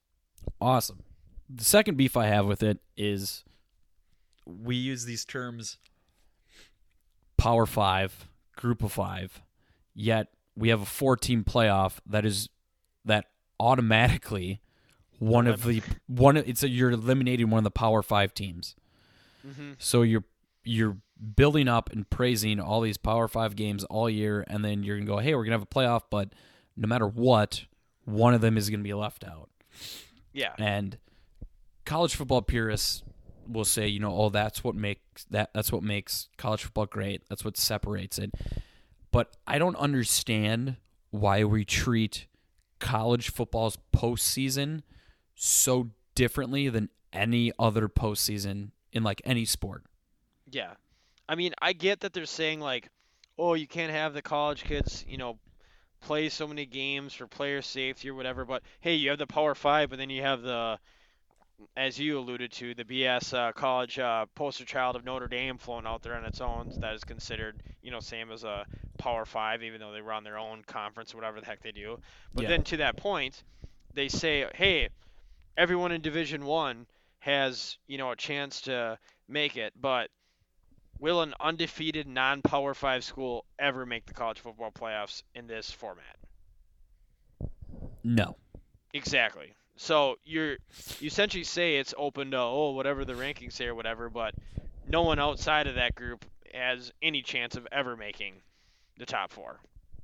Awesome. The second beef I have with it is we use these terms Power Five, Group of Five, yet we have a four-team playoff that is that automatically one of the one. It's a, you're eliminating one of the Power Five teams. Mm-hmm. So you're you're building up and praising all these Power Five games all year, and then you're gonna go, hey, we're gonna have a playoff, but no matter what, one of them is gonna be left out. Yeah. And college football purists will say, you know, oh, that's what makes that that's what makes college football great. That's what separates it. But I don't understand why we treat college football's postseason so differently than any other postseason in like any sport. Yeah. I mean, I get that they're saying like, oh, you can't have the college kids, you know, play so many games for player safety or whatever, but hey, you have the Power Five, but then you have the, as you alluded to, the B S uh, college uh, poster child of Notre Dame flown out there on its own that is considered, you know, same as a Power Five, even though they run their own conference or whatever the heck they do. But Yeah. then to that point, they say, hey, everyone in Division One has, you know, a chance to make it, but will an undefeated non-Power Five school ever make the college football playoffs in this format? No. Exactly. So you're you essentially say it's open to oh whatever the rankings say or whatever, but no one outside of that group has any chance of ever making the top four.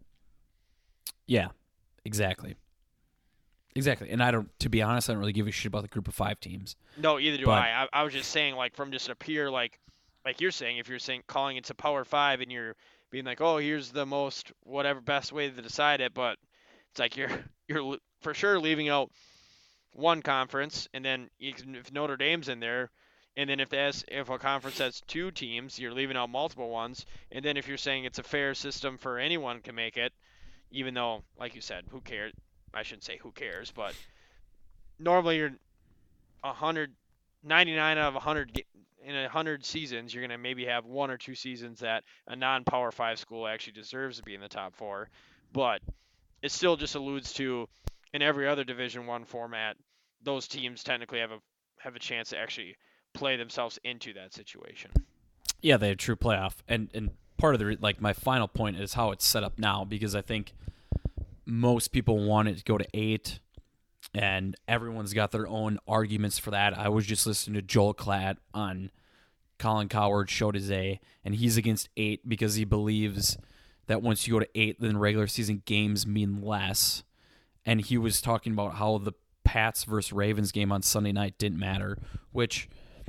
Yeah, exactly. Exactly. And I don't, to be honest, I don't really give a shit about the group of five teams. No, either do But- I. I. I was just saying, like, from just a pure, like, like you're saying, if you're saying calling it a Power Five and you're being like, oh, here's the most whatever best way to decide it, but it's like you're you're l- for sure leaving out one conference, and then you can, if Notre Dame's in there, and then if there's if a conference has two teams, you're leaving out multiple ones, and then if you're saying it's a fair system for anyone to make it, even though, like you said, who cares? I shouldn't say who cares, but normally you're one hundred, ninety-nine out of one hundred ge- in one hundred seasons, you're going to maybe have one or two seasons that a non-Power five school actually deserves to be in the top four, but it still just alludes to in every other Division One format, those teams technically have a have a chance to actually play themselves into that situation. Yeah, they have true playoff, and and part of the re- like my final point is how it's set up now, because I think most people want it to go to eight, and everyone's got their own arguments for that. I was just listening to Joel Klatt on Colin Cowherd's show today, and he's against eight because he believes that once you go to eight, then regular season games mean less. And he was talking about how the Pats versus Ravens game on Sunday night didn't matter, which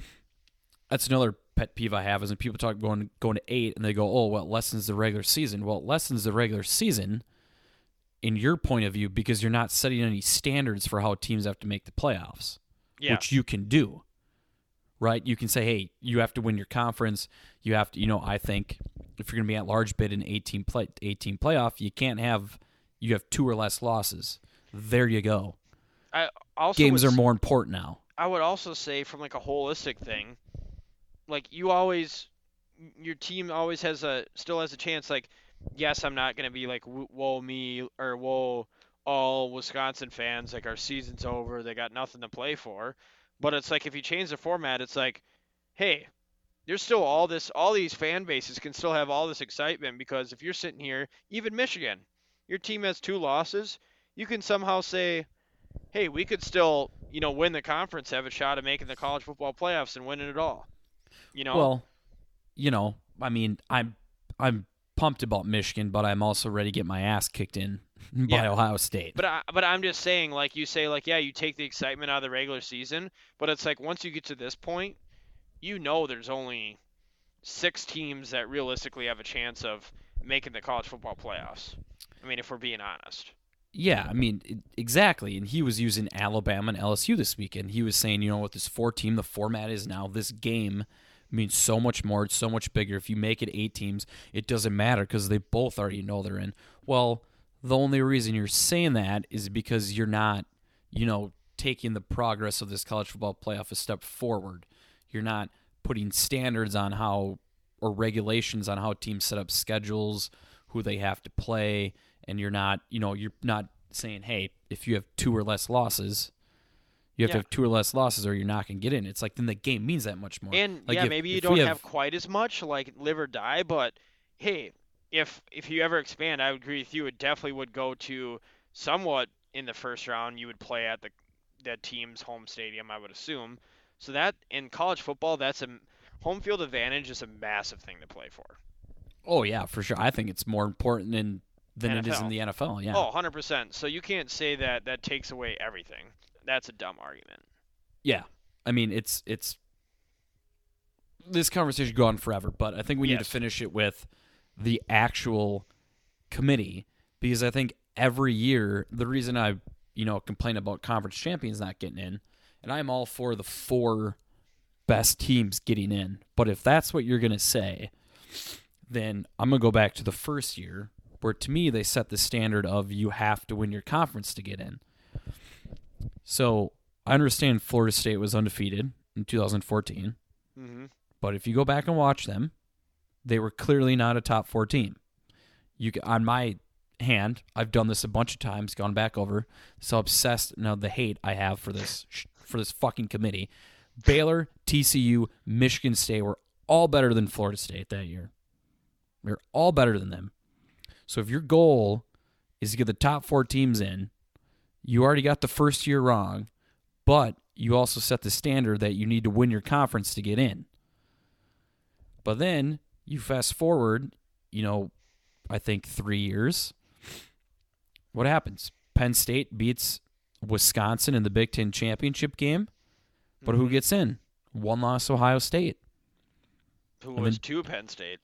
that's another pet peeve I have, is when people talk going going to eight and they go, oh, well, it lessens the regular season. Well, it lessens the regular season in your point of view because you're not setting any standards for how teams have to make the playoffs, Yeah. which you can do, right? You can say, hey, you have to win your conference. You have to, you know, I think if you're going to be at large bid in eighteen play, eighteen playoff, you can't have, you have two or less losses. There you go. I also Games would are more important now. I would also say from like a holistic thing, like you always, your team always has a still has a chance. Like, yes, I'm not gonna be like whoa me or whoa all Wisconsin fans. Like our season's over, they got nothing to play for. But it's like if you change the format, it's like, hey, there's still all this, all these fan bases can still have all this excitement because if you're sitting here, even Michigan, your team has two losses, you can somehow say, hey, we could still, you know, win the conference, have a shot at making the college football playoffs and winning it all. You know? Well, you know, I mean, I'm I'm pumped about Michigan, but I'm also ready to get my ass kicked in by Yeah. Ohio State. But I, but I'm just saying, like you say, like, yeah, you take the excitement out of the regular season, but it's like once you get to this point, you know there's only six teams that realistically have a chance of making the college football playoffs. I mean, if we're being honest. Yeah, I mean, it- exactly. And he was using Alabama and L S U this weekend. He was saying, you know, with this four team, the format is now, this game means so much more. It's so much bigger. If you make it eight teams, it doesn't matter because they both already know they're in. Well, the only reason you're saying that is because you're not, you know, taking the progress of this college football playoff a step forward. You're not putting standards on how, or regulations on how teams set up schedules, who they have to play, and you're not, you know, you're not saying, hey, if you have two or less losses, You have Yeah. to have two or less losses, or you're not going to get in. It's like then the game means that much more. And like yeah, if, maybe you if don't we have, have quite as much like live or die, but hey, if if you ever expand, I would agree with you. It definitely would go to somewhat in the first round. You would play at the the team's home stadium, I would assume. So that in college football, that's a home field advantage is a massive thing to play for. Oh yeah, for sure. I think it's more important in, than it is N F L. in the N F L. Yeah. Oh, one hundred percent. So you can't say that that takes away everything. That's a dumb argument. Yeah. I mean, it's it's this conversation could go on forever, but I think we need Yes. to finish it with the actual committee, because I think every year the reason I, you know, complain about conference champions not getting in, and I'm all for the four best teams getting in, but if that's what you're going to say, then I'm going to go back to the first year where to me they set the standard of you have to win your conference to get in. So I understand Florida State was undefeated in two thousand fourteen, Mm-hmm. but if you go back and watch them, they were clearly not a top four team. You ca- on my hand, I've done this a bunch of times, gone back over. So obsessed now the hate I have for this sh- for this fucking committee. Baylor, T C U, Michigan State were all better than Florida State that year. They're all better than them. So if your goal is to get the top four teams in, you already got the first year wrong, but you also set the standard that you need to win your conference to get in. But then you fast forward, you know, I think three years. What happens? Penn State beats Wisconsin in the Big Ten championship game, but who gets in? One loss, Ohio State. Who And was then- to Penn State?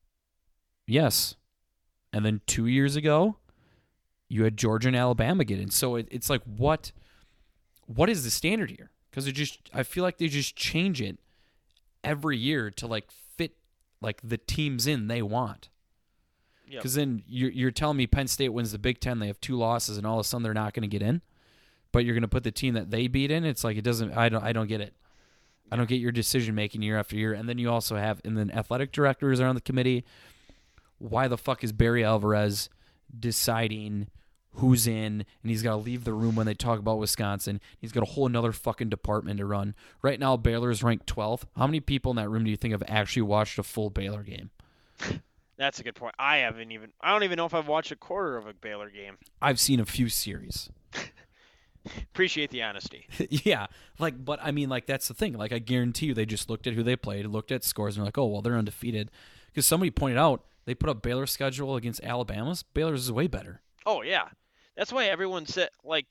Yes. And then two years ago, you had Georgia and Alabama get in. So it, it's like, what what is the standard here? Because it just, I feel like they just change it every year to like fit like the teams in they want. Yep. Because then you're, you're telling me Penn State wins the Big Ten, they have two losses, and all of a sudden they're not going to get in, but you're going to put the team that they beat in. It's like it doesn't. I don't. I don't get it. I don't get your decision making year after year. And then you also have, and then athletic directors are on the committee. Why the fuck is Barry Alvarez deciding who's in, and he's got to leave the room when they talk about Wisconsin? He's got a whole another fucking department to run. Right now, Baylor is ranked twelfth. How many people in that room do you think have actually watched a full Baylor game? That's a good point. I haven't even. I don't even know if I've watched a quarter of a Baylor game. I've seen a few series. Appreciate the honesty. Yeah, like, but I mean, like, that's the thing. Like, I guarantee you they just looked at who they played, looked at scores, and they're like, oh, well, they're undefeated. Because somebody pointed out, they put up Baylor's schedule against Alabama's. Baylor's is way better. Oh yeah, that's why everyone said like.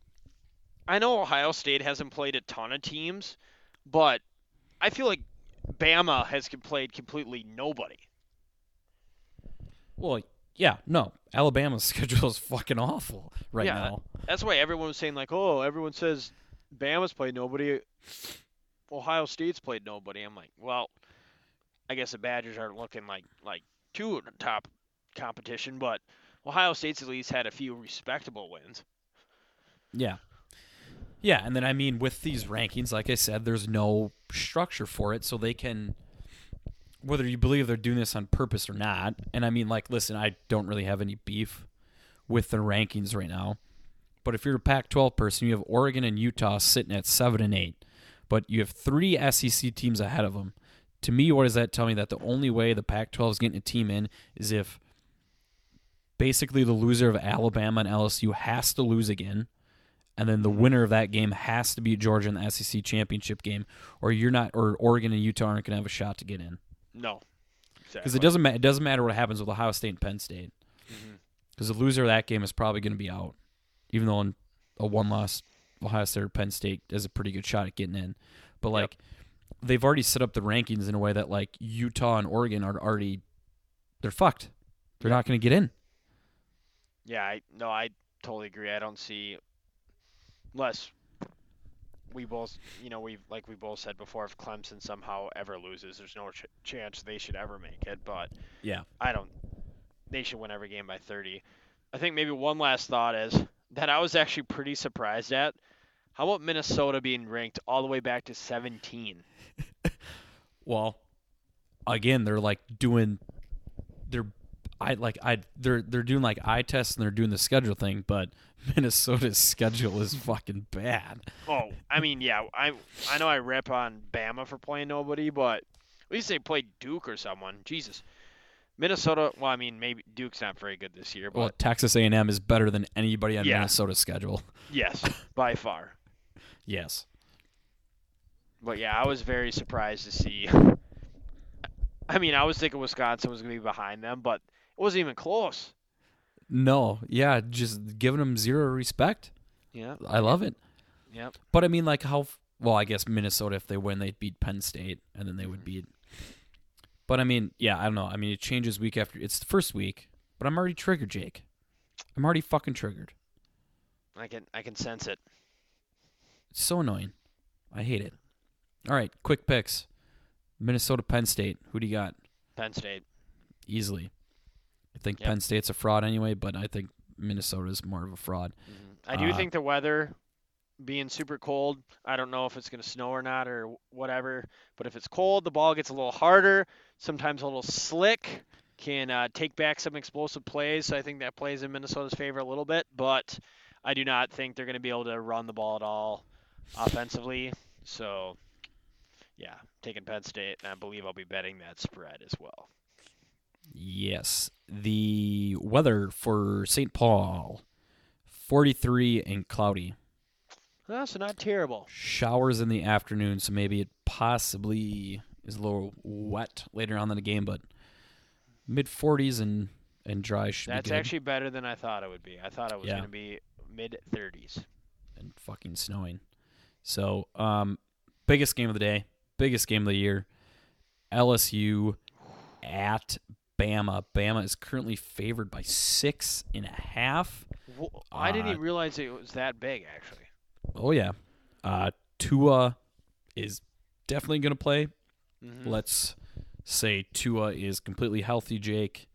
I know Ohio State hasn't played a ton of teams, but I feel like Bama has played completely nobody. Well, yeah, no. Alabama's schedule is fucking awful right yeah, now. That's why everyone was saying like, oh, everyone says Bama's played nobody, Ohio State's played nobody. I'm like, well, I guess the Badgers aren't looking like like too top competition, but Ohio State's at least had a few respectable wins. Yeah. Yeah, and then, I mean, with these rankings, like I said, there's no structure for it, so they can, whether you believe they're doing this on purpose or not, and I mean, like, listen, I don't really have any beef with the rankings right now, but if you're a Pac twelve person, you have Oregon and Utah sitting at seven and eight, but you have three S E C teams ahead of them. To me, what does that tell me? That the only way the Pac twelve is getting a team in is if basically the loser of Alabama and L S U has to lose again, and then the winner of that game has to beat Georgia in the S E C championship game, or you're not, or Oregon and Utah aren't going to have a shot to get in. No, Because exactly. it doesn't ma- it doesn't matter what happens with Ohio State and Penn State, Mm-hmm. because the loser of that game is probably going to be out, even though in a one loss Ohio State or Penn State has a pretty good shot at getting in. But like, they've already set up the rankings in a way that like Utah and Oregon are already, they're fucked. They're not going to get in. Yeah, I no, I totally agree. I don't see unless we both, you know, we like we both said before, if Clemson somehow ever loses, there's no ch- chance they should ever make it. But Yeah. I don't. They should win every game by thirty. I think maybe one last thought is that I was actually pretty surprised at. How about Minnesota being ranked all the way back to seventeen? Well, again, they're like doing, they're I like I they're they're doing like eye tests and they're doing the schedule thing, but Minnesota's schedule is fucking bad. Oh, I mean, yeah, I I know I rip on Bama for playing nobody, but at least they played Duke or someone. Jesus. Minnesota, well, I mean, maybe Duke's not very good this year, but Well, Texas A and M is better than anybody on Yeah. Minnesota's schedule. yes, by far. Yes. But yeah, I was very surprised to see. I mean, I was thinking Wisconsin was going to be behind them, but it wasn't even close. No, yeah, just giving them zero respect. Yeah. I love it. Yep. But I mean, like how? Well, I guess Minnesota, if they win, they'd beat Penn State, and then they would beat. But I mean, yeah, I don't know. I mean, it changes week after. It's the first week, but I'm already triggered, Jake. I'm already fucking triggered. I can I can sense it. It's so annoying. I hate it. All right, quick picks. Minnesota, Penn State. Who do you got? Penn State. Easily. I think Yep. Penn State's a fraud anyway, but I think Minnesota's more of a fraud. I do Uh, think the weather being super cold, I don't know if it's going to snow or not or whatever, but if it's cold, the ball gets a little harder, sometimes a little slick, can uh, take back some explosive plays, so I think that plays in Minnesota's favor a little bit, but I do not think they're going to be able to run the ball at all offensively, so yeah, taking Penn State, and I believe I'll be betting that spread as well. Yes. The weather for Saint Paul, forty-three and cloudy. Oh, so not terrible. Showers in the afternoon, so maybe it possibly is a little wet later on in the game, but mid forties and, and dry should That's be good. actually better than I thought it would be. I thought it was Yeah. going to be mid thirties. And fucking snowing. So, um, biggest game of the day, biggest game of the year, L S U at Bama. Bama is currently favored by six and a half. Wh- I didn't Uh, even realize it was that big, actually. Oh, yeah. Uh, Tua is definitely going to play. Mhm. Let's say Tua is completely healthy, Jake.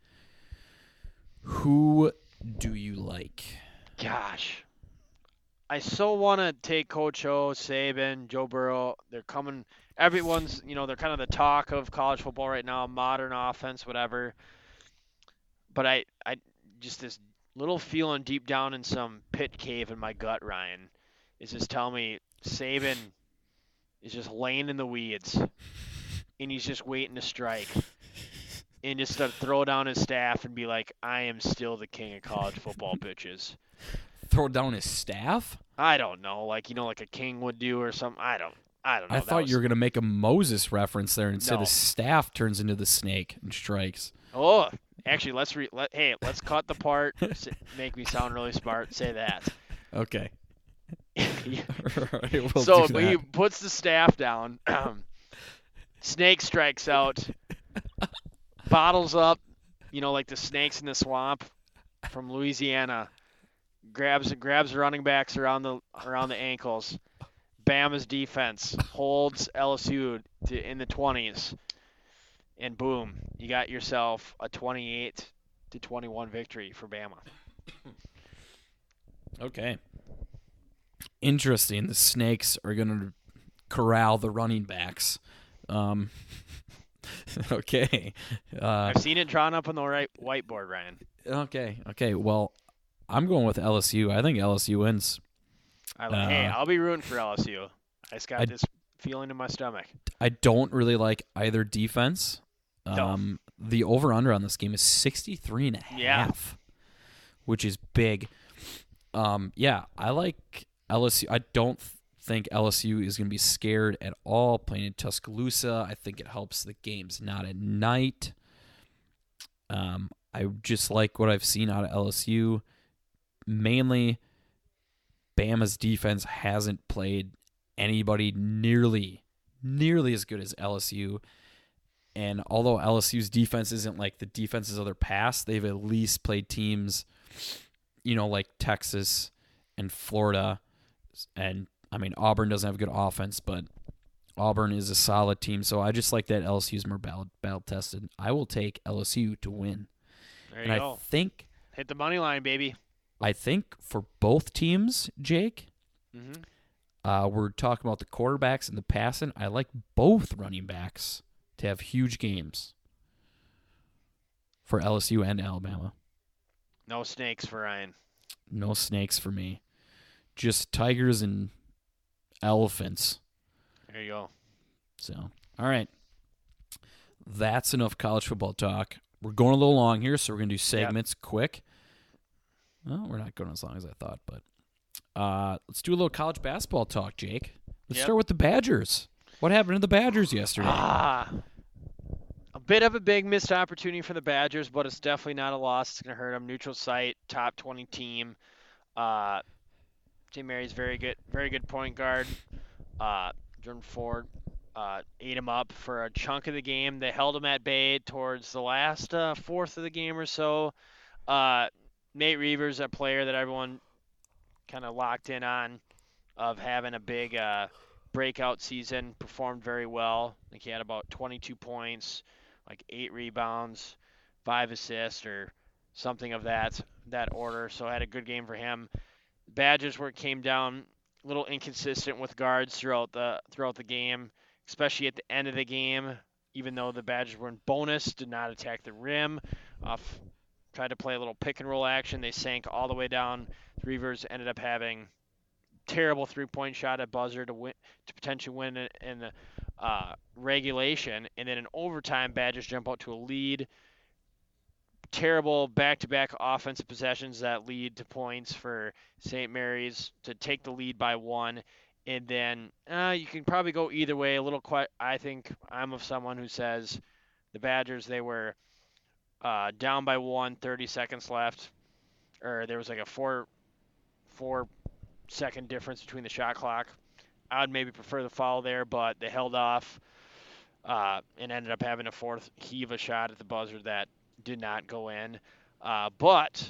Who do you like? Gosh. I so want to take Coach O, Saban, Joe Burrow. They're coming. Everyone's, you know, they're kind of the talk of college football right now, modern offense, whatever. But I, I just this little feeling deep down in some pit cave in my gut, Ryan, is just telling me Saban is just laying in the weeds, and he's just waiting to strike, and just to throw down his staff and be like, I am still the king of college football, bitches. Throw down his staff? I don't know, like you know, like a king would do or something. I don't, I don't know. I That thought was- you were going to make a Moses reference there and say No. the staff turns into the snake and strikes. Oh, actually, let's re. Let, hey, let's cut the part. s- make me sound really smart. Say that. Okay. Alright, we'll so do but he that. puts the staff down. Snake strikes out. Bottles up. You know, like the snakes in the swamp from Louisiana. Grabs grabs running backs around the around the ankles. Bama's defense holds L S U to, in the twenties, and boom, you got yourself a twenty-eight to twenty-one victory for Bama. Okay. Interesting. The Snakes are going to corral the running backs. Um, okay. Uh, I've seen it drawn up on the right whiteboard, Ryan. okay. Okay. Well, I'm going with L S U. I think L S U wins. I like, hey, Uh, I'll be rooting for L S U. I just got I- this feeling in my stomach. I don't really like either defense. No. Um, the over-under on this game is sixty-three and a Yeah. half, which is big. Um, yeah, I like L S U. I don't th- think L S U is going to be scared at all playing in Tuscaloosa. I think it helps the games not at night. Um, I just like what I've seen out of L S U. Mainly, Bama's defense hasn't played anybody nearly, nearly as good as L S U. And although L S U's defense isn't like the defenses of their past, they've at least played teams, you know, like Texas and Florida. And, I mean, Auburn doesn't have a good offense, but Auburn is a solid team. So I just like that L S U's more battle, battle tested. I will take L S U to win. There you And I go. think Hit the money line, baby. I think for both teams, Jake, Mm-hmm. uh, we're talking about the quarterbacks and the passing. I like both running backs to have huge games. for L S U and Alabama. No snakes for Ryan. No snakes for me. Just tigers and elephants. There you go. So, all right. That's enough college football talk. We're going a little long here, so we're going to do segments yep. quick. Well, we're not going as long as I thought, but uh, let's do a little college basketball talk, Jake. Let's yep. start with the Badgers. What happened to the Badgers yesterday? Ah, a bit of a big missed opportunity for the Badgers, but it's definitely not a loss. It's going to hurt them. Neutral site, top twenty team. Uh, Saint Mary's very good, very good point guard. Uh, Jordan Ford uh, ate him up for a chunk of the game. They held him at bay towards the last uh, fourth of the game or so. Uh, Nate Reavers, a player that everyone kind of locked in on, of having a big uh, breakout season, performed very well. I think he had about twenty-two points, like eight rebounds, five assists, or something of that that order. So I had a good game for him. Badgers where it came down a little inconsistent with guards throughout the throughout the game, especially at the end of the game. Even though the Badgers were in bonus, did not attack the rim. Uh, tried to play a little pick and roll action. They sank all the way down. The Reavers ended up having terrible three-point shot at buzzer to win, to potentially win in, in the uh, regulation, and then in overtime, Badgers jump out to a lead. Terrible back-to-back offensive possessions that lead to points for Saint Mary's to take the lead by one, and then uh, you can probably go either way. A little quite. I think I'm of someone who says the Badgers, they were uh, down by one, thirty seconds left, or there was like a four four second difference between the shot clock. I would maybe prefer the foul there, but they held off uh, and ended up having a fourth heave a shot at the buzzer that did not go in. Uh, but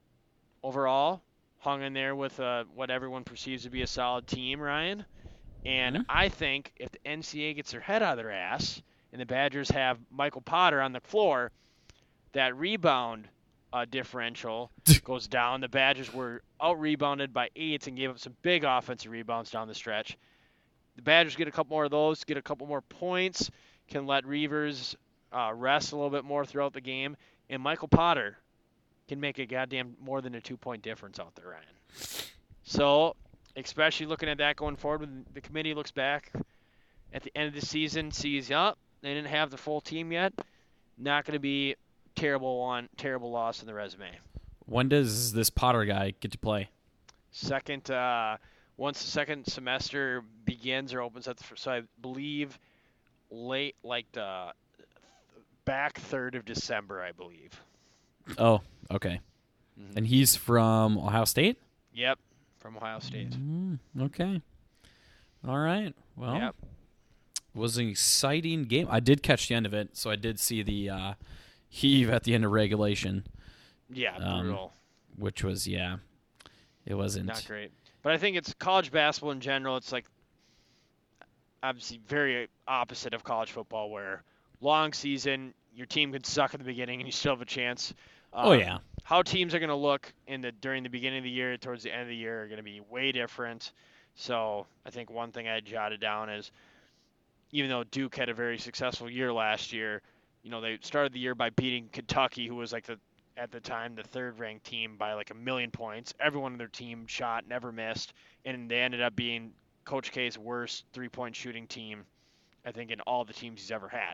overall, hung in there with uh, what everyone perceives to be a solid team, Ryan. And mm-hmm. I think if the N C A A gets their head out of their ass and the Badgers have Michael Potter on the floor, that rebound uh, differential goes down. The Badgers were out-rebounded by eight and gave up some big offensive rebounds down the stretch. The Badgers get a couple more of those, get a couple more points, can let Reavers uh, rest a little bit more throughout the game, and Michael Potter can make a goddamn more than a two-point difference out there, Ryan. So, especially looking at that going forward, when the committee looks back at the end of the season, sees, yup, they didn't have the full team yet, not going to be terrible one, terrible loss in the resume. When does this Potter guy get to play? Second, uh, once the second semester begins or opens up, so I believe late, like the back third of December, I believe. Oh, okay. Mm-hmm. And he's from Ohio State? Yep, from Ohio State. Mm, okay. All right. Well, yep. It was an exciting game. I did catch the end of it, so I did see the uh, heave at the end of regulation. Yeah, um, brutal. Which was, yeah, it wasn't. Not great. But I think it's college basketball in general. It's like obviously very opposite of college football, where long season, your team can suck at the beginning and you still have a chance. Um, oh, yeah. How teams are going to look in the during the beginning of the year towards the end of the year are going to be way different. So I think one thing I jotted down is, even though Duke had a very successful year last year, you know, they started the year by beating Kentucky, who was like the at the time the third-ranked team by like a million points. Everyone on their team shot, never missed, and they ended up being Coach K's worst three-point shooting team, I think, in all the teams he's ever had.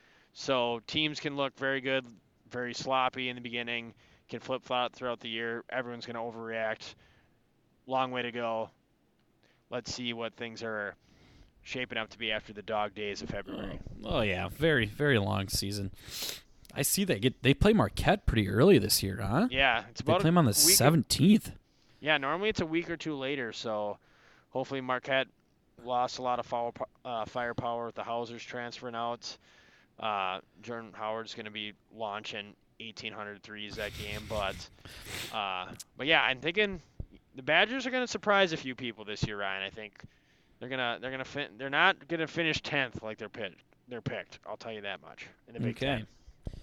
So teams can look very good, very sloppy in the beginning, can flip-flop throughout the year. Everyone's going to overreact. Long way to go. Let's see what things are shaping up to be after the dog days of February. Oh, oh yeah, very, very long season. I see they get they play Marquette pretty early this year, huh? Yeah, it's about they play them on the seventeenth. Yeah, normally it's a week or two later, so hopefully Marquette lost a lot of foul, uh, firepower with the Hausers transferring out. Uh, Jordan Howard's going to be launching eighteen hundred threes that game, but uh, but yeah, I'm thinking the Badgers are going to surprise a few people this year, Ryan. I think they're gonna they're gonna fin- they're not going to finish tenth like they're picked. They're picked. I'll tell you that much in the Big okay. Ten.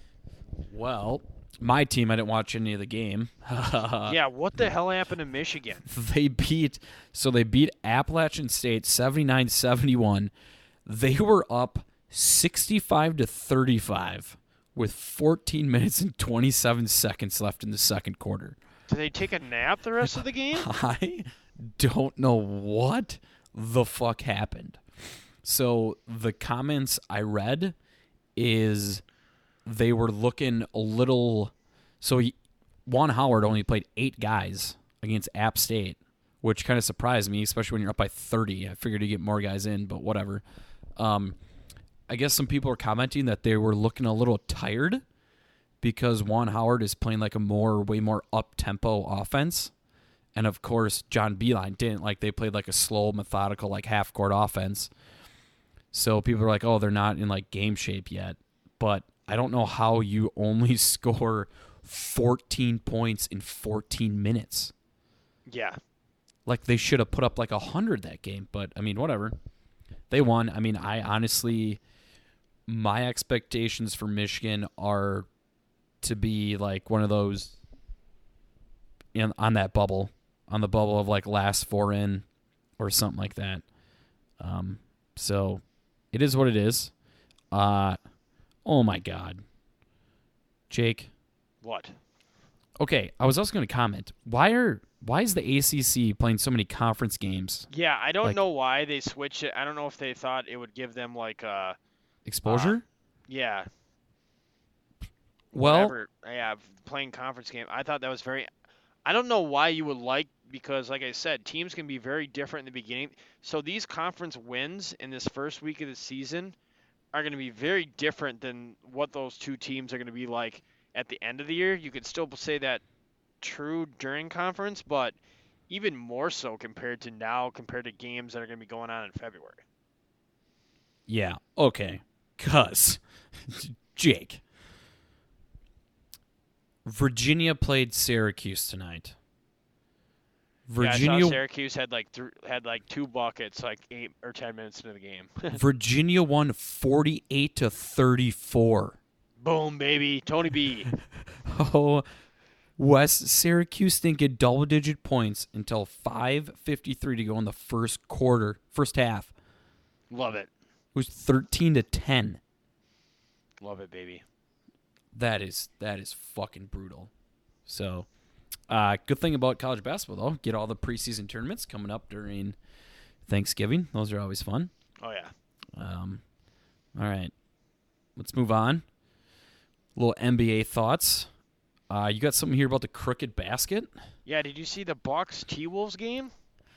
Well, my team, I didn't watch any of the game. Yeah, what the hell happened to Michigan? They beat, so they beat Appalachian State seventy-nine seventy-one. They were up sixty-five to thirty-five with fourteen minutes and twenty-seven seconds left in the second quarter. Did they take a nap the rest of the game? I don't know what the fuck happened. So the comments I read is they were looking a little. So he, Juan Howard only played eight guys against App State, which kind of surprised me, especially when you're up by thirty. I figured you'd get more guys in, but whatever. Um, I guess some people are commenting that they were looking a little tired because Juan Howard is playing like a more, way more up-tempo offense. And, of course, John Beilein didn't. Like, they played like a slow, methodical, like half-court offense. So people are like, oh, they're not in, like, game shape yet. But I don't know how you only score fourteen points in fourteen minutes. Yeah. Like, they should have put up like one hundred that game. But, I mean, whatever. They won. I mean, I honestly, my expectations for Michigan are to be like one of those in, on that bubble, on the bubble of like last four in or something like that. Um, so it is what it is. Uh, oh, my God. Jake. What? Okay, I was also going to comment. Why are why is the A C C playing so many conference games? Yeah, I don't Like- know why they switched it. I don't know if they thought it would give them like uh Exposure? yeah. well, Whatever. Yeah, playing conference game. I thought that was very. I don't know why you would like because, like I said, teams can be very different in the beginning. So these conference wins in this first week of the season are going to be very different than what those two teams are going to be like at the end of the year. You could still say that true during conference, but even more so compared to now, compared to games that are going to be going on in February. yeah, okay. Cuz, Jake, Virginia played Syracuse tonight. Yeah, I Virginia saw Syracuse had like th- had like two buckets like eight or ten minutes into the game. Virginia won forty-eight to thirty-four. Boom, baby, Tony B. Oh, West Syracuse didn't get double-digit points until five fifty-three to go in the first quarter, first half. Love it, It was thirteen to ten. love it, baby. That is that is fucking brutal. So, uh, good thing about college basketball though, get all the preseason tournaments coming up during Thanksgiving. Those are always fun. Oh yeah. Um, all right, let's move on. A little N B A thoughts. Uh, you got something here about the crooked basket? Yeah, did you see the Bucks T-Wolves game?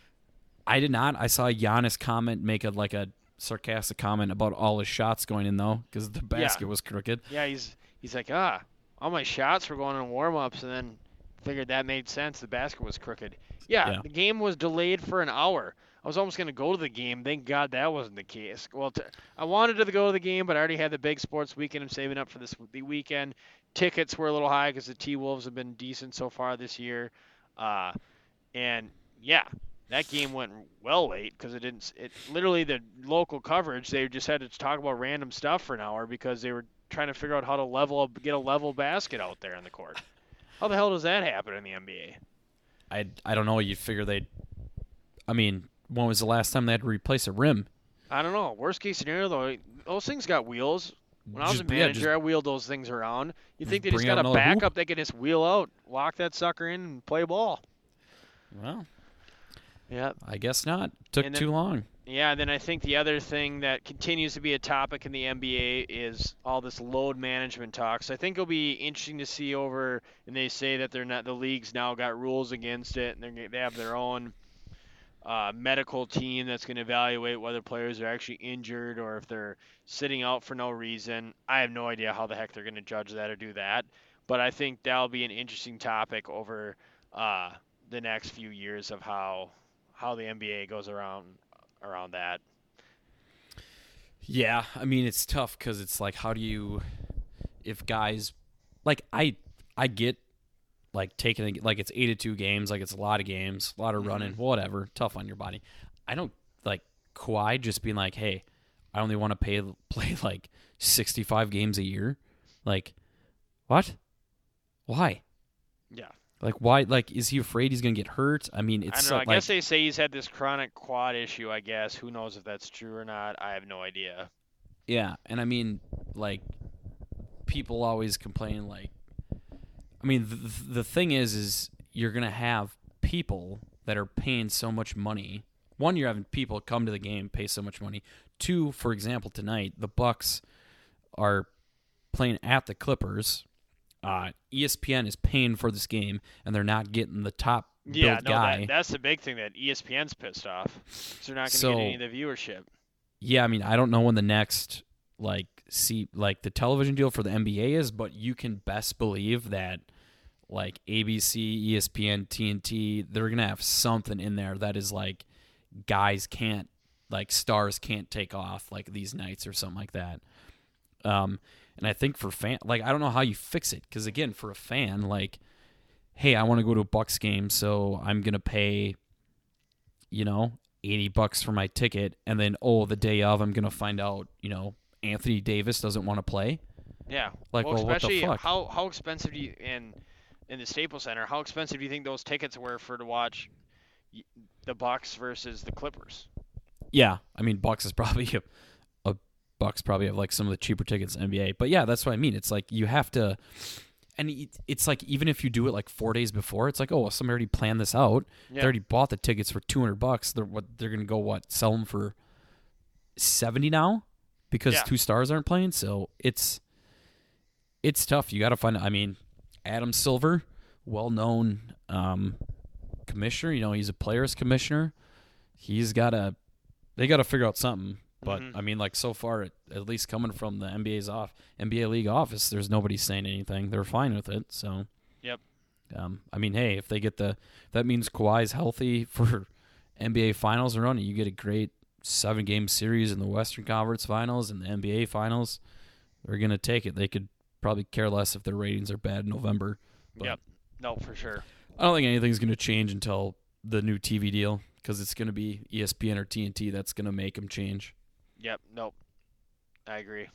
I did not. I saw Giannis comment make a like a sarcastic comment about all his shots going in though, because the basket Yeah. was crooked. Yeah, he's he's like, ah, all my shots were going in warm-ups, and then figured that made sense. The basket was crooked. Yeah, Yeah. the game was delayed for an hour. I was almost going to go to the game. Thank God that wasn't the case. Well, t- I wanted to go to the game, but I already had the big sports weekend. I'm saving up for this the weekend. Tickets were a little high because the T-Wolves have been decent so far this year. Uh, and, yeah, that game went well late because it didn't – it literally the local coverage, they just had to talk about random stuff for an hour because they were trying to figure out how to level up, get a level basket out there on the court. How the hell does that happen in the N B A? I I don't know. You'd figure they'd. I mean, when was the last time they had to replace a rim? I don't know. Worst case scenario, though, those things got wheels. When I was Just- a yeah, manager, just- I wheeled those things around. You just think they just bring got out a another hoop? backup they can just wheel out, lock that sucker in, and play ball? Well, Yeah. I guess not. Took And then- too long. Yeah, and then I think the other thing that continues to be a topic in the N B A is all this load management talk. So I think it'll be interesting to see over, and they say that they're not, the league's now got rules against it, and they're, they have their own uh, medical team that's going to evaluate whether players are actually injured or if they're sitting out for no reason. I have no idea how the heck they're going to judge that or do that, but I think that'll be an interesting topic over uh, the next few years of how how the N B A goes around around that. Yeah, I mean it's tough because it's like, how do you, if guys, like I, I get, like taking like it's eight to two games, like it's a lot of games, a lot of running, whatever, tough on your body. I don't like Kawhi just being like, hey, I only want to pay play like sixty-five games a year, like, what? Why? Yeah. Like why? Like is he afraid he's gonna get hurt? I mean, I it's don't know. I like, guess they say he's had this chronic quad issue, I guess. Who knows if that's true or not? I have no idea. yeah, and I mean, like, people always complain like, I mean, the, the thing is, is you're going to have people that are paying so much money. One, you're having people come to the game, pay so much money. Two, for example, tonight, the Bucks are playing at the Clippers. Uh, E S P N is paying for this game, and they're not getting the top yeah, built no, guy. That, that's the big thing that E S P N's pissed off. So they're not going to So- get any of the viewership. Yeah, I mean, I don't know when the next like see like the television deal for the N B A is, but you can best believe that like A B C, E S P N, T N T, they're gonna have something in there that is like guys can't like stars can't take off like these nights or something like that. Um, and I think for fan like I don't know how you fix it because again for a fan like, hey, I want to go to a Bucks game, so I'm gonna pay, you know. eighty bucks for my ticket, and then, oh, the day of, I'm going to find out, you know, Anthony Davis doesn't want to play. Yeah. Like, well, well, what the especially fuck? how how expensive do you in in the Staples Center? How expensive do you think those tickets were for to watch y- the Bucks versus the Clippers? Yeah, I mean, Bucks is probably a, a Bucks probably have like some of the cheaper tickets in the N B A, but yeah, that's what I mean. It's like you have to, and it- it's like even if you do it like four days before, it's like, oh, well, somebody already planned this out. Yeah. They already bought the tickets for two hundred bucks. They're what they're gonna go what sell them for seventy now because Yeah. two stars aren't playing. So it's it's tough. You got to find. I mean, Adam Silver, well known um, commissioner. You know, he's a players commissioner. He's got to. They got to figure out something. But Mhm. I mean, like so far, at, at least coming from the N B A's off N B A league office, there's nobody saying anything. They're fine with it. So. Yep. Um, I mean, hey, if they get the, if that means Kawhi's healthy for N B A Finals run, and you get a great seven-game series in the Western Conference Finals and the N B A Finals, they're gonna take it. They could probably care less if their ratings are bad in November. But Yep. No, for sure. I don't think anything's gonna change until the new T V deal because it's gonna be E S P N or T N T that's gonna make them change. Yep. Nope. I agree.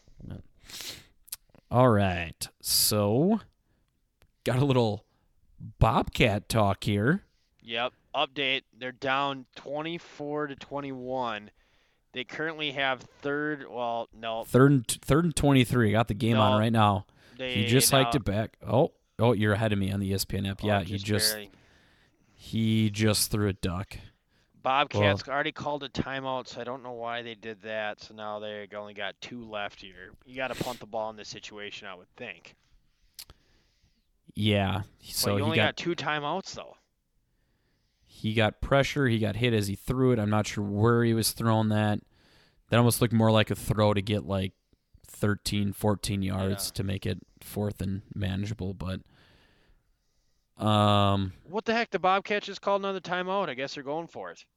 All right, so got a little Bobcat talk here. Yep. Update. They're down twenty-four to twenty-one. They currently have third. Well, no. Third and third and twenty-three. Got the game No, on right now. They He just no, hiked it back. Oh, oh, you're ahead of me on the E S P N app. oh, Yeah, he just barely. he just threw a duck. Bobcats already called a timeout, so I don't know why they did that. So now they only got two left here. You got to punt the ball in this situation, I would think. Yeah, But so you he only got, got two timeouts though. he got pressure. He got hit as he threw it. I'm not sure where he was throwing that. That almost looked more like a throw to get like thirteen, fourteen yards Yeah. to make it fourth and manageable. But um, What the heck? The Bobcats just called another timeout. I guess they're going for it.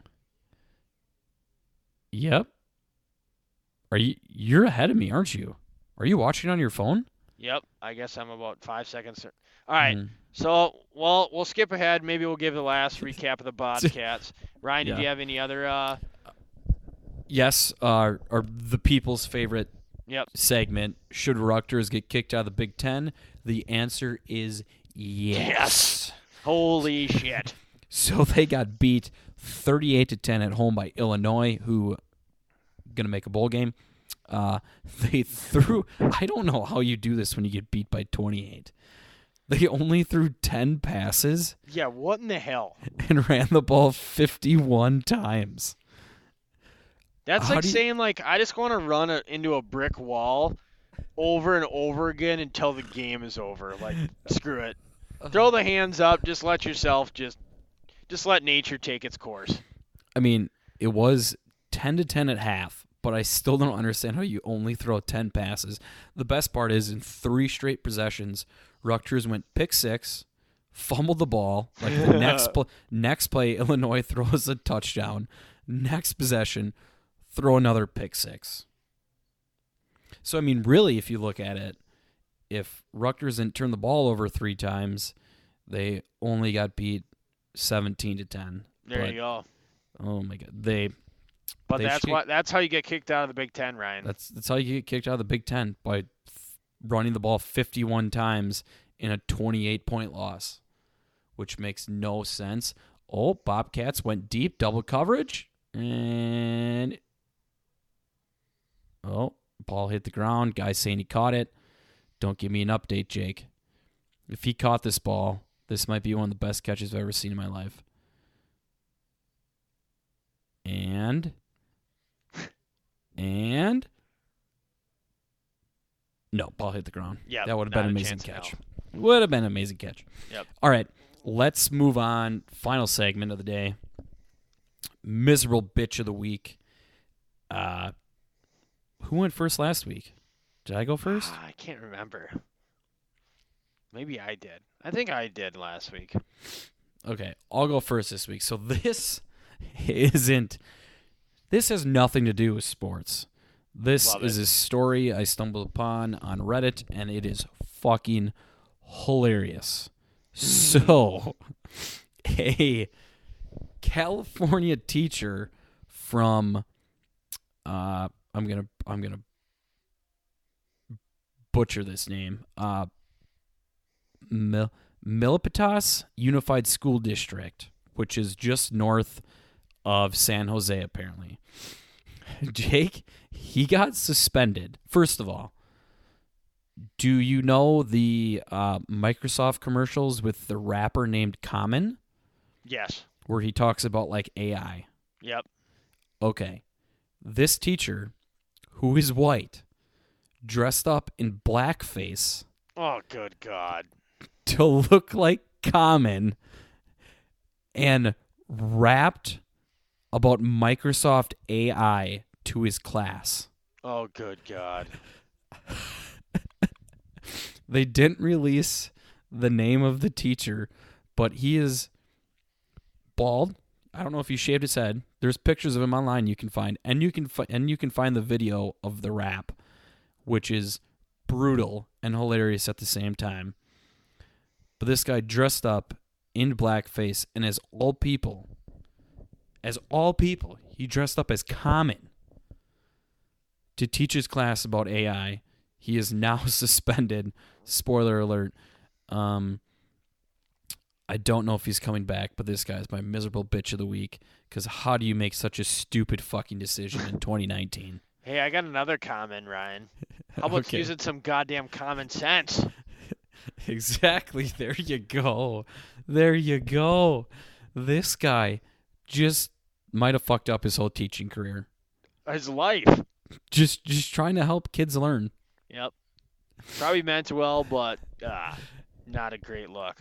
yep. Are you you're ahead of me, aren't you? Are you watching on your phone? Yep. I guess I'm about five seconds. All right. Mm. So, well, we'll skip ahead. Maybe we'll give the last recap of the Bobcats. Ryan, did Yeah. you have any other? Uh, Yes, uh, or the people's favorite yep. segment. Should Rutgers get kicked out of the Big Ten? The answer is yes. Yes. Holy shit. So they got beat thirty-eight to ten at home by Illinois, who gonna make a bowl game. Uh, they threw. I don't know how you do this when you get beat by twenty-eight. They only threw ten passes Yeah. What in the hell? and ran the ball fifty-one times. That's How like do you- saying like I just want to run a, into a brick wall over and over again until the game is over. Like screw it. Throw the hands up. Just let yourself just just let nature take its course. I mean, it was ten to ten at half, but I still don't understand how you only throw ten passes. The best part is in three straight possessions, Rutgers went pick six, fumbled the ball. Like the next pl- next play, Illinois throws a touchdown. Next possession, throw another pick six. So I mean, really, if you look at it, if Rutgers didn't turn the ball over three times, they only got beat seventeen to ten. There But- you go. Oh my god, they But they that's should- what that's how you get kicked out of the Big Ten, Ryan. that's that's how you get kicked out of the Big Ten, by f- running the ball fifty-one times in a twenty-eight point loss, which makes no sense. Oh, Bobcats went deep, double coverage, and oh, ball hit the ground. Guy saying he caught it. Don't give me an update, Jake. If he caught this ball, this might be one of the best catches I've ever seen in my life. And, and, no, ball hit the ground. Yeah, that would have been an not a amazing chance catch. now. Would have been an amazing catch. Yep. All right, let's move on. Final segment of the day. Miserable bitch of the week. Uh, who went first last week? Did I go first? Ah, I can't remember. Maybe I did. I think I did last week. Okay, I'll go first this week. So this isn't. This has nothing to do with sports. This Love is it. a story I stumbled upon on Reddit, and it is fucking hilarious. So, a California teacher from uh, I'm gonna I'm gonna butcher this name. Uh, Mil- Milpitas Unified School District, which is just north of San Jose, apparently. Jake, he got suspended. First of all, do you know the uh, Microsoft commercials with the rapper named Common, Yes. where he talks about like A I? Yep. Okay. This teacher, who is white, dressed up in blackface Oh, good God. to look like Common and rapped about Microsoft A I to his class. Oh, good God. They didn't release the name of the teacher, but he is bald. I don't know if he shaved his head. There's pictures of him online you can find, and you can fi- and you can find the video of the rap, which is brutal and hilarious at the same time. But this guy dressed up in blackface, and as all people, as all people, he dressed up as Common to teach his class about A I. He is now suspended. Spoiler alert. Um, I don't know if he's coming back, but this guy's my miserable bitch of the week. Because how do you make such a stupid fucking decision in twenty nineteen? Hey, I got another comment, Ryan. How about Okay. using some goddamn common sense? Exactly. There you go. There you go. This guy just might have fucked up his whole teaching career. His life. Just just trying to help kids learn. Yep. Probably meant well, but uh, not a great look.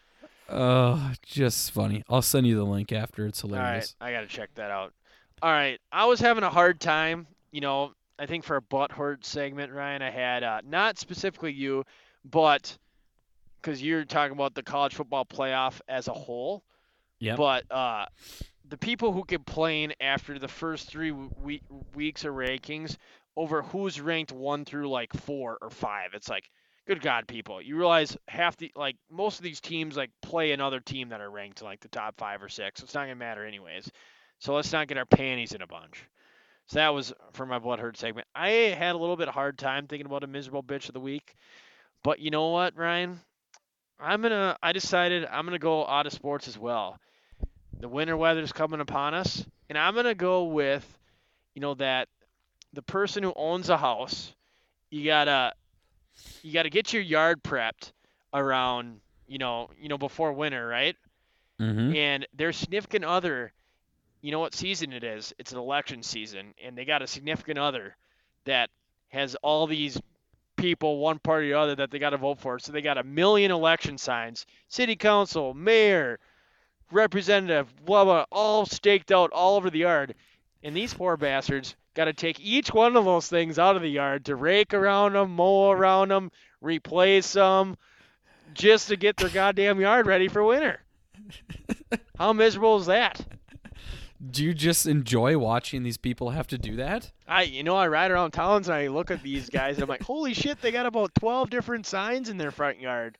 Oh, just funny. I'll send you the link after. It's All right, hilarious. I got to check that out. All right, I was having a hard time. You know, I think for a butt hurt segment, Ryan, I had uh, not specifically you, but because you're talking about the college football playoff as a whole. Yep. But uh, the people who complain after the first three we- weeks of rankings over who's ranked one through like four or five, it's like, good God, people! You realize half the like most of these teams like play another team that are ranked in like the top five or six. So it's not gonna matter anyways. So let's not get our panties in a bunch. So that was for my blood hurt segment. I had a little bit hard time thinking about a miserable bitch of the week, but you know what, Ryan? I'm gonna. I decided I'm gonna go out of sports as well. The winter weather's coming upon us, and I'm gonna go with, you know, that the person who owns a house, you gotta, you gotta get your yard prepped around, you know, you know, before winter, right? Mm-hmm. And their significant other, you know what season it is? It's an election season, and they got a significant other that has all these people, one party or other, that they got to vote for. So they got a million election signs, city council, mayor, representative, blah, blah, all staked out all over the yard. And these poor bastards got to take each one of those things out of the yard to rake around them, mow around them, replace them, just to get their goddamn yard ready for winter. How miserable is that? Do you just enjoy watching these people have to do that? I, you know, I ride around towns and I look at these guys and I'm like, holy shit, they got about twelve different signs in their front yard.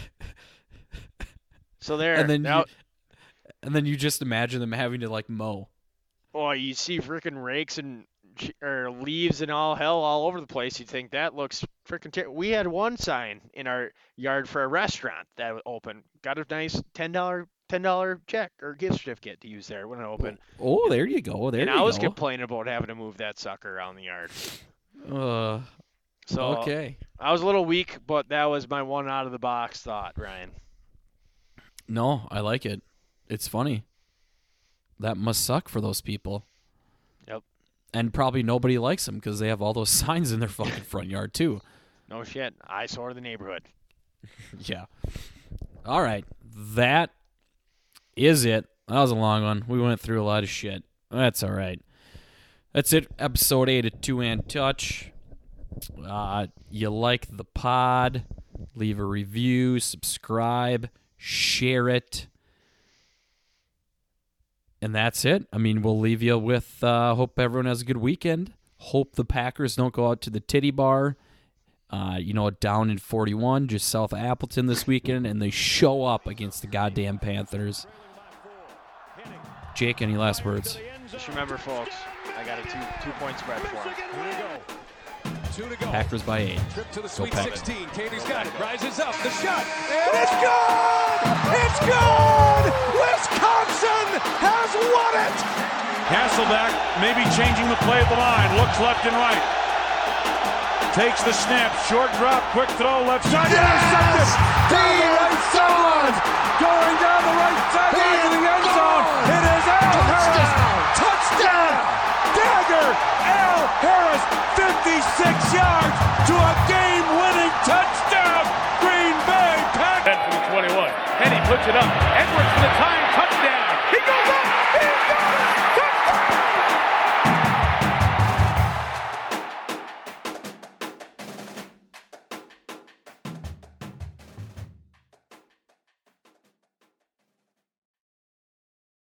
So there. And then now, you, and then you just imagine them having to like mow. oh, you see freaking rakes and or leaves and all hell all over the place. You think that looks freaking terrible. We had one sign in our yard for a restaurant that was open. Got a nice ten dollar ten dollar check or gift certificate to use there when it opened. Oh, there you go. There and you I was go. complaining about having to move that sucker around the yard. Uh, So Okay. I was a little weak, but that was my one out of the box thought, Ryan. No, I like it. It's funny. That must suck for those people. Yep. And probably nobody likes them because they have all those signs in their fucking front yard too. No shit. Eyesore of the neighborhood. Yeah. All right. That is it. That was a long one. We went through a lot of shit. That's all right. That's it. Episode eight of Two and Touch. Uh, you like the pod, leave a review, subscribe, share it. And that's it. I mean, we'll leave you with uh, hope everyone has a good weekend. Hope the Packers don't go out to the titty bar, uh, you know, down in forty-one, just south of Appleton this weekend, and they show up against the goddamn Panthers. Jake, any last words? Just remember, folks, I got a two two point spread for them. Here we go. Two to go. Packers by eight. Trip to the Go Sweet Packers. sixteen. Katie's got it. Rises up. The shot. And it's good! It's good! Wisconsin has won it! Hasselbeck maybe changing the play of the line. Looks left and right. Takes the snap. Short drop. Quick throw. Left side. Intercepted. Down the right side. Going down the right sideline to the end zone. It is Al Harris. Touchdown. Dagger. Al Harris. fifty-six yards to a game-winning touchdown. Green Bay Packers. ten from the twenty-one. Penny puts it up. Edwards for the time touchdown. He goes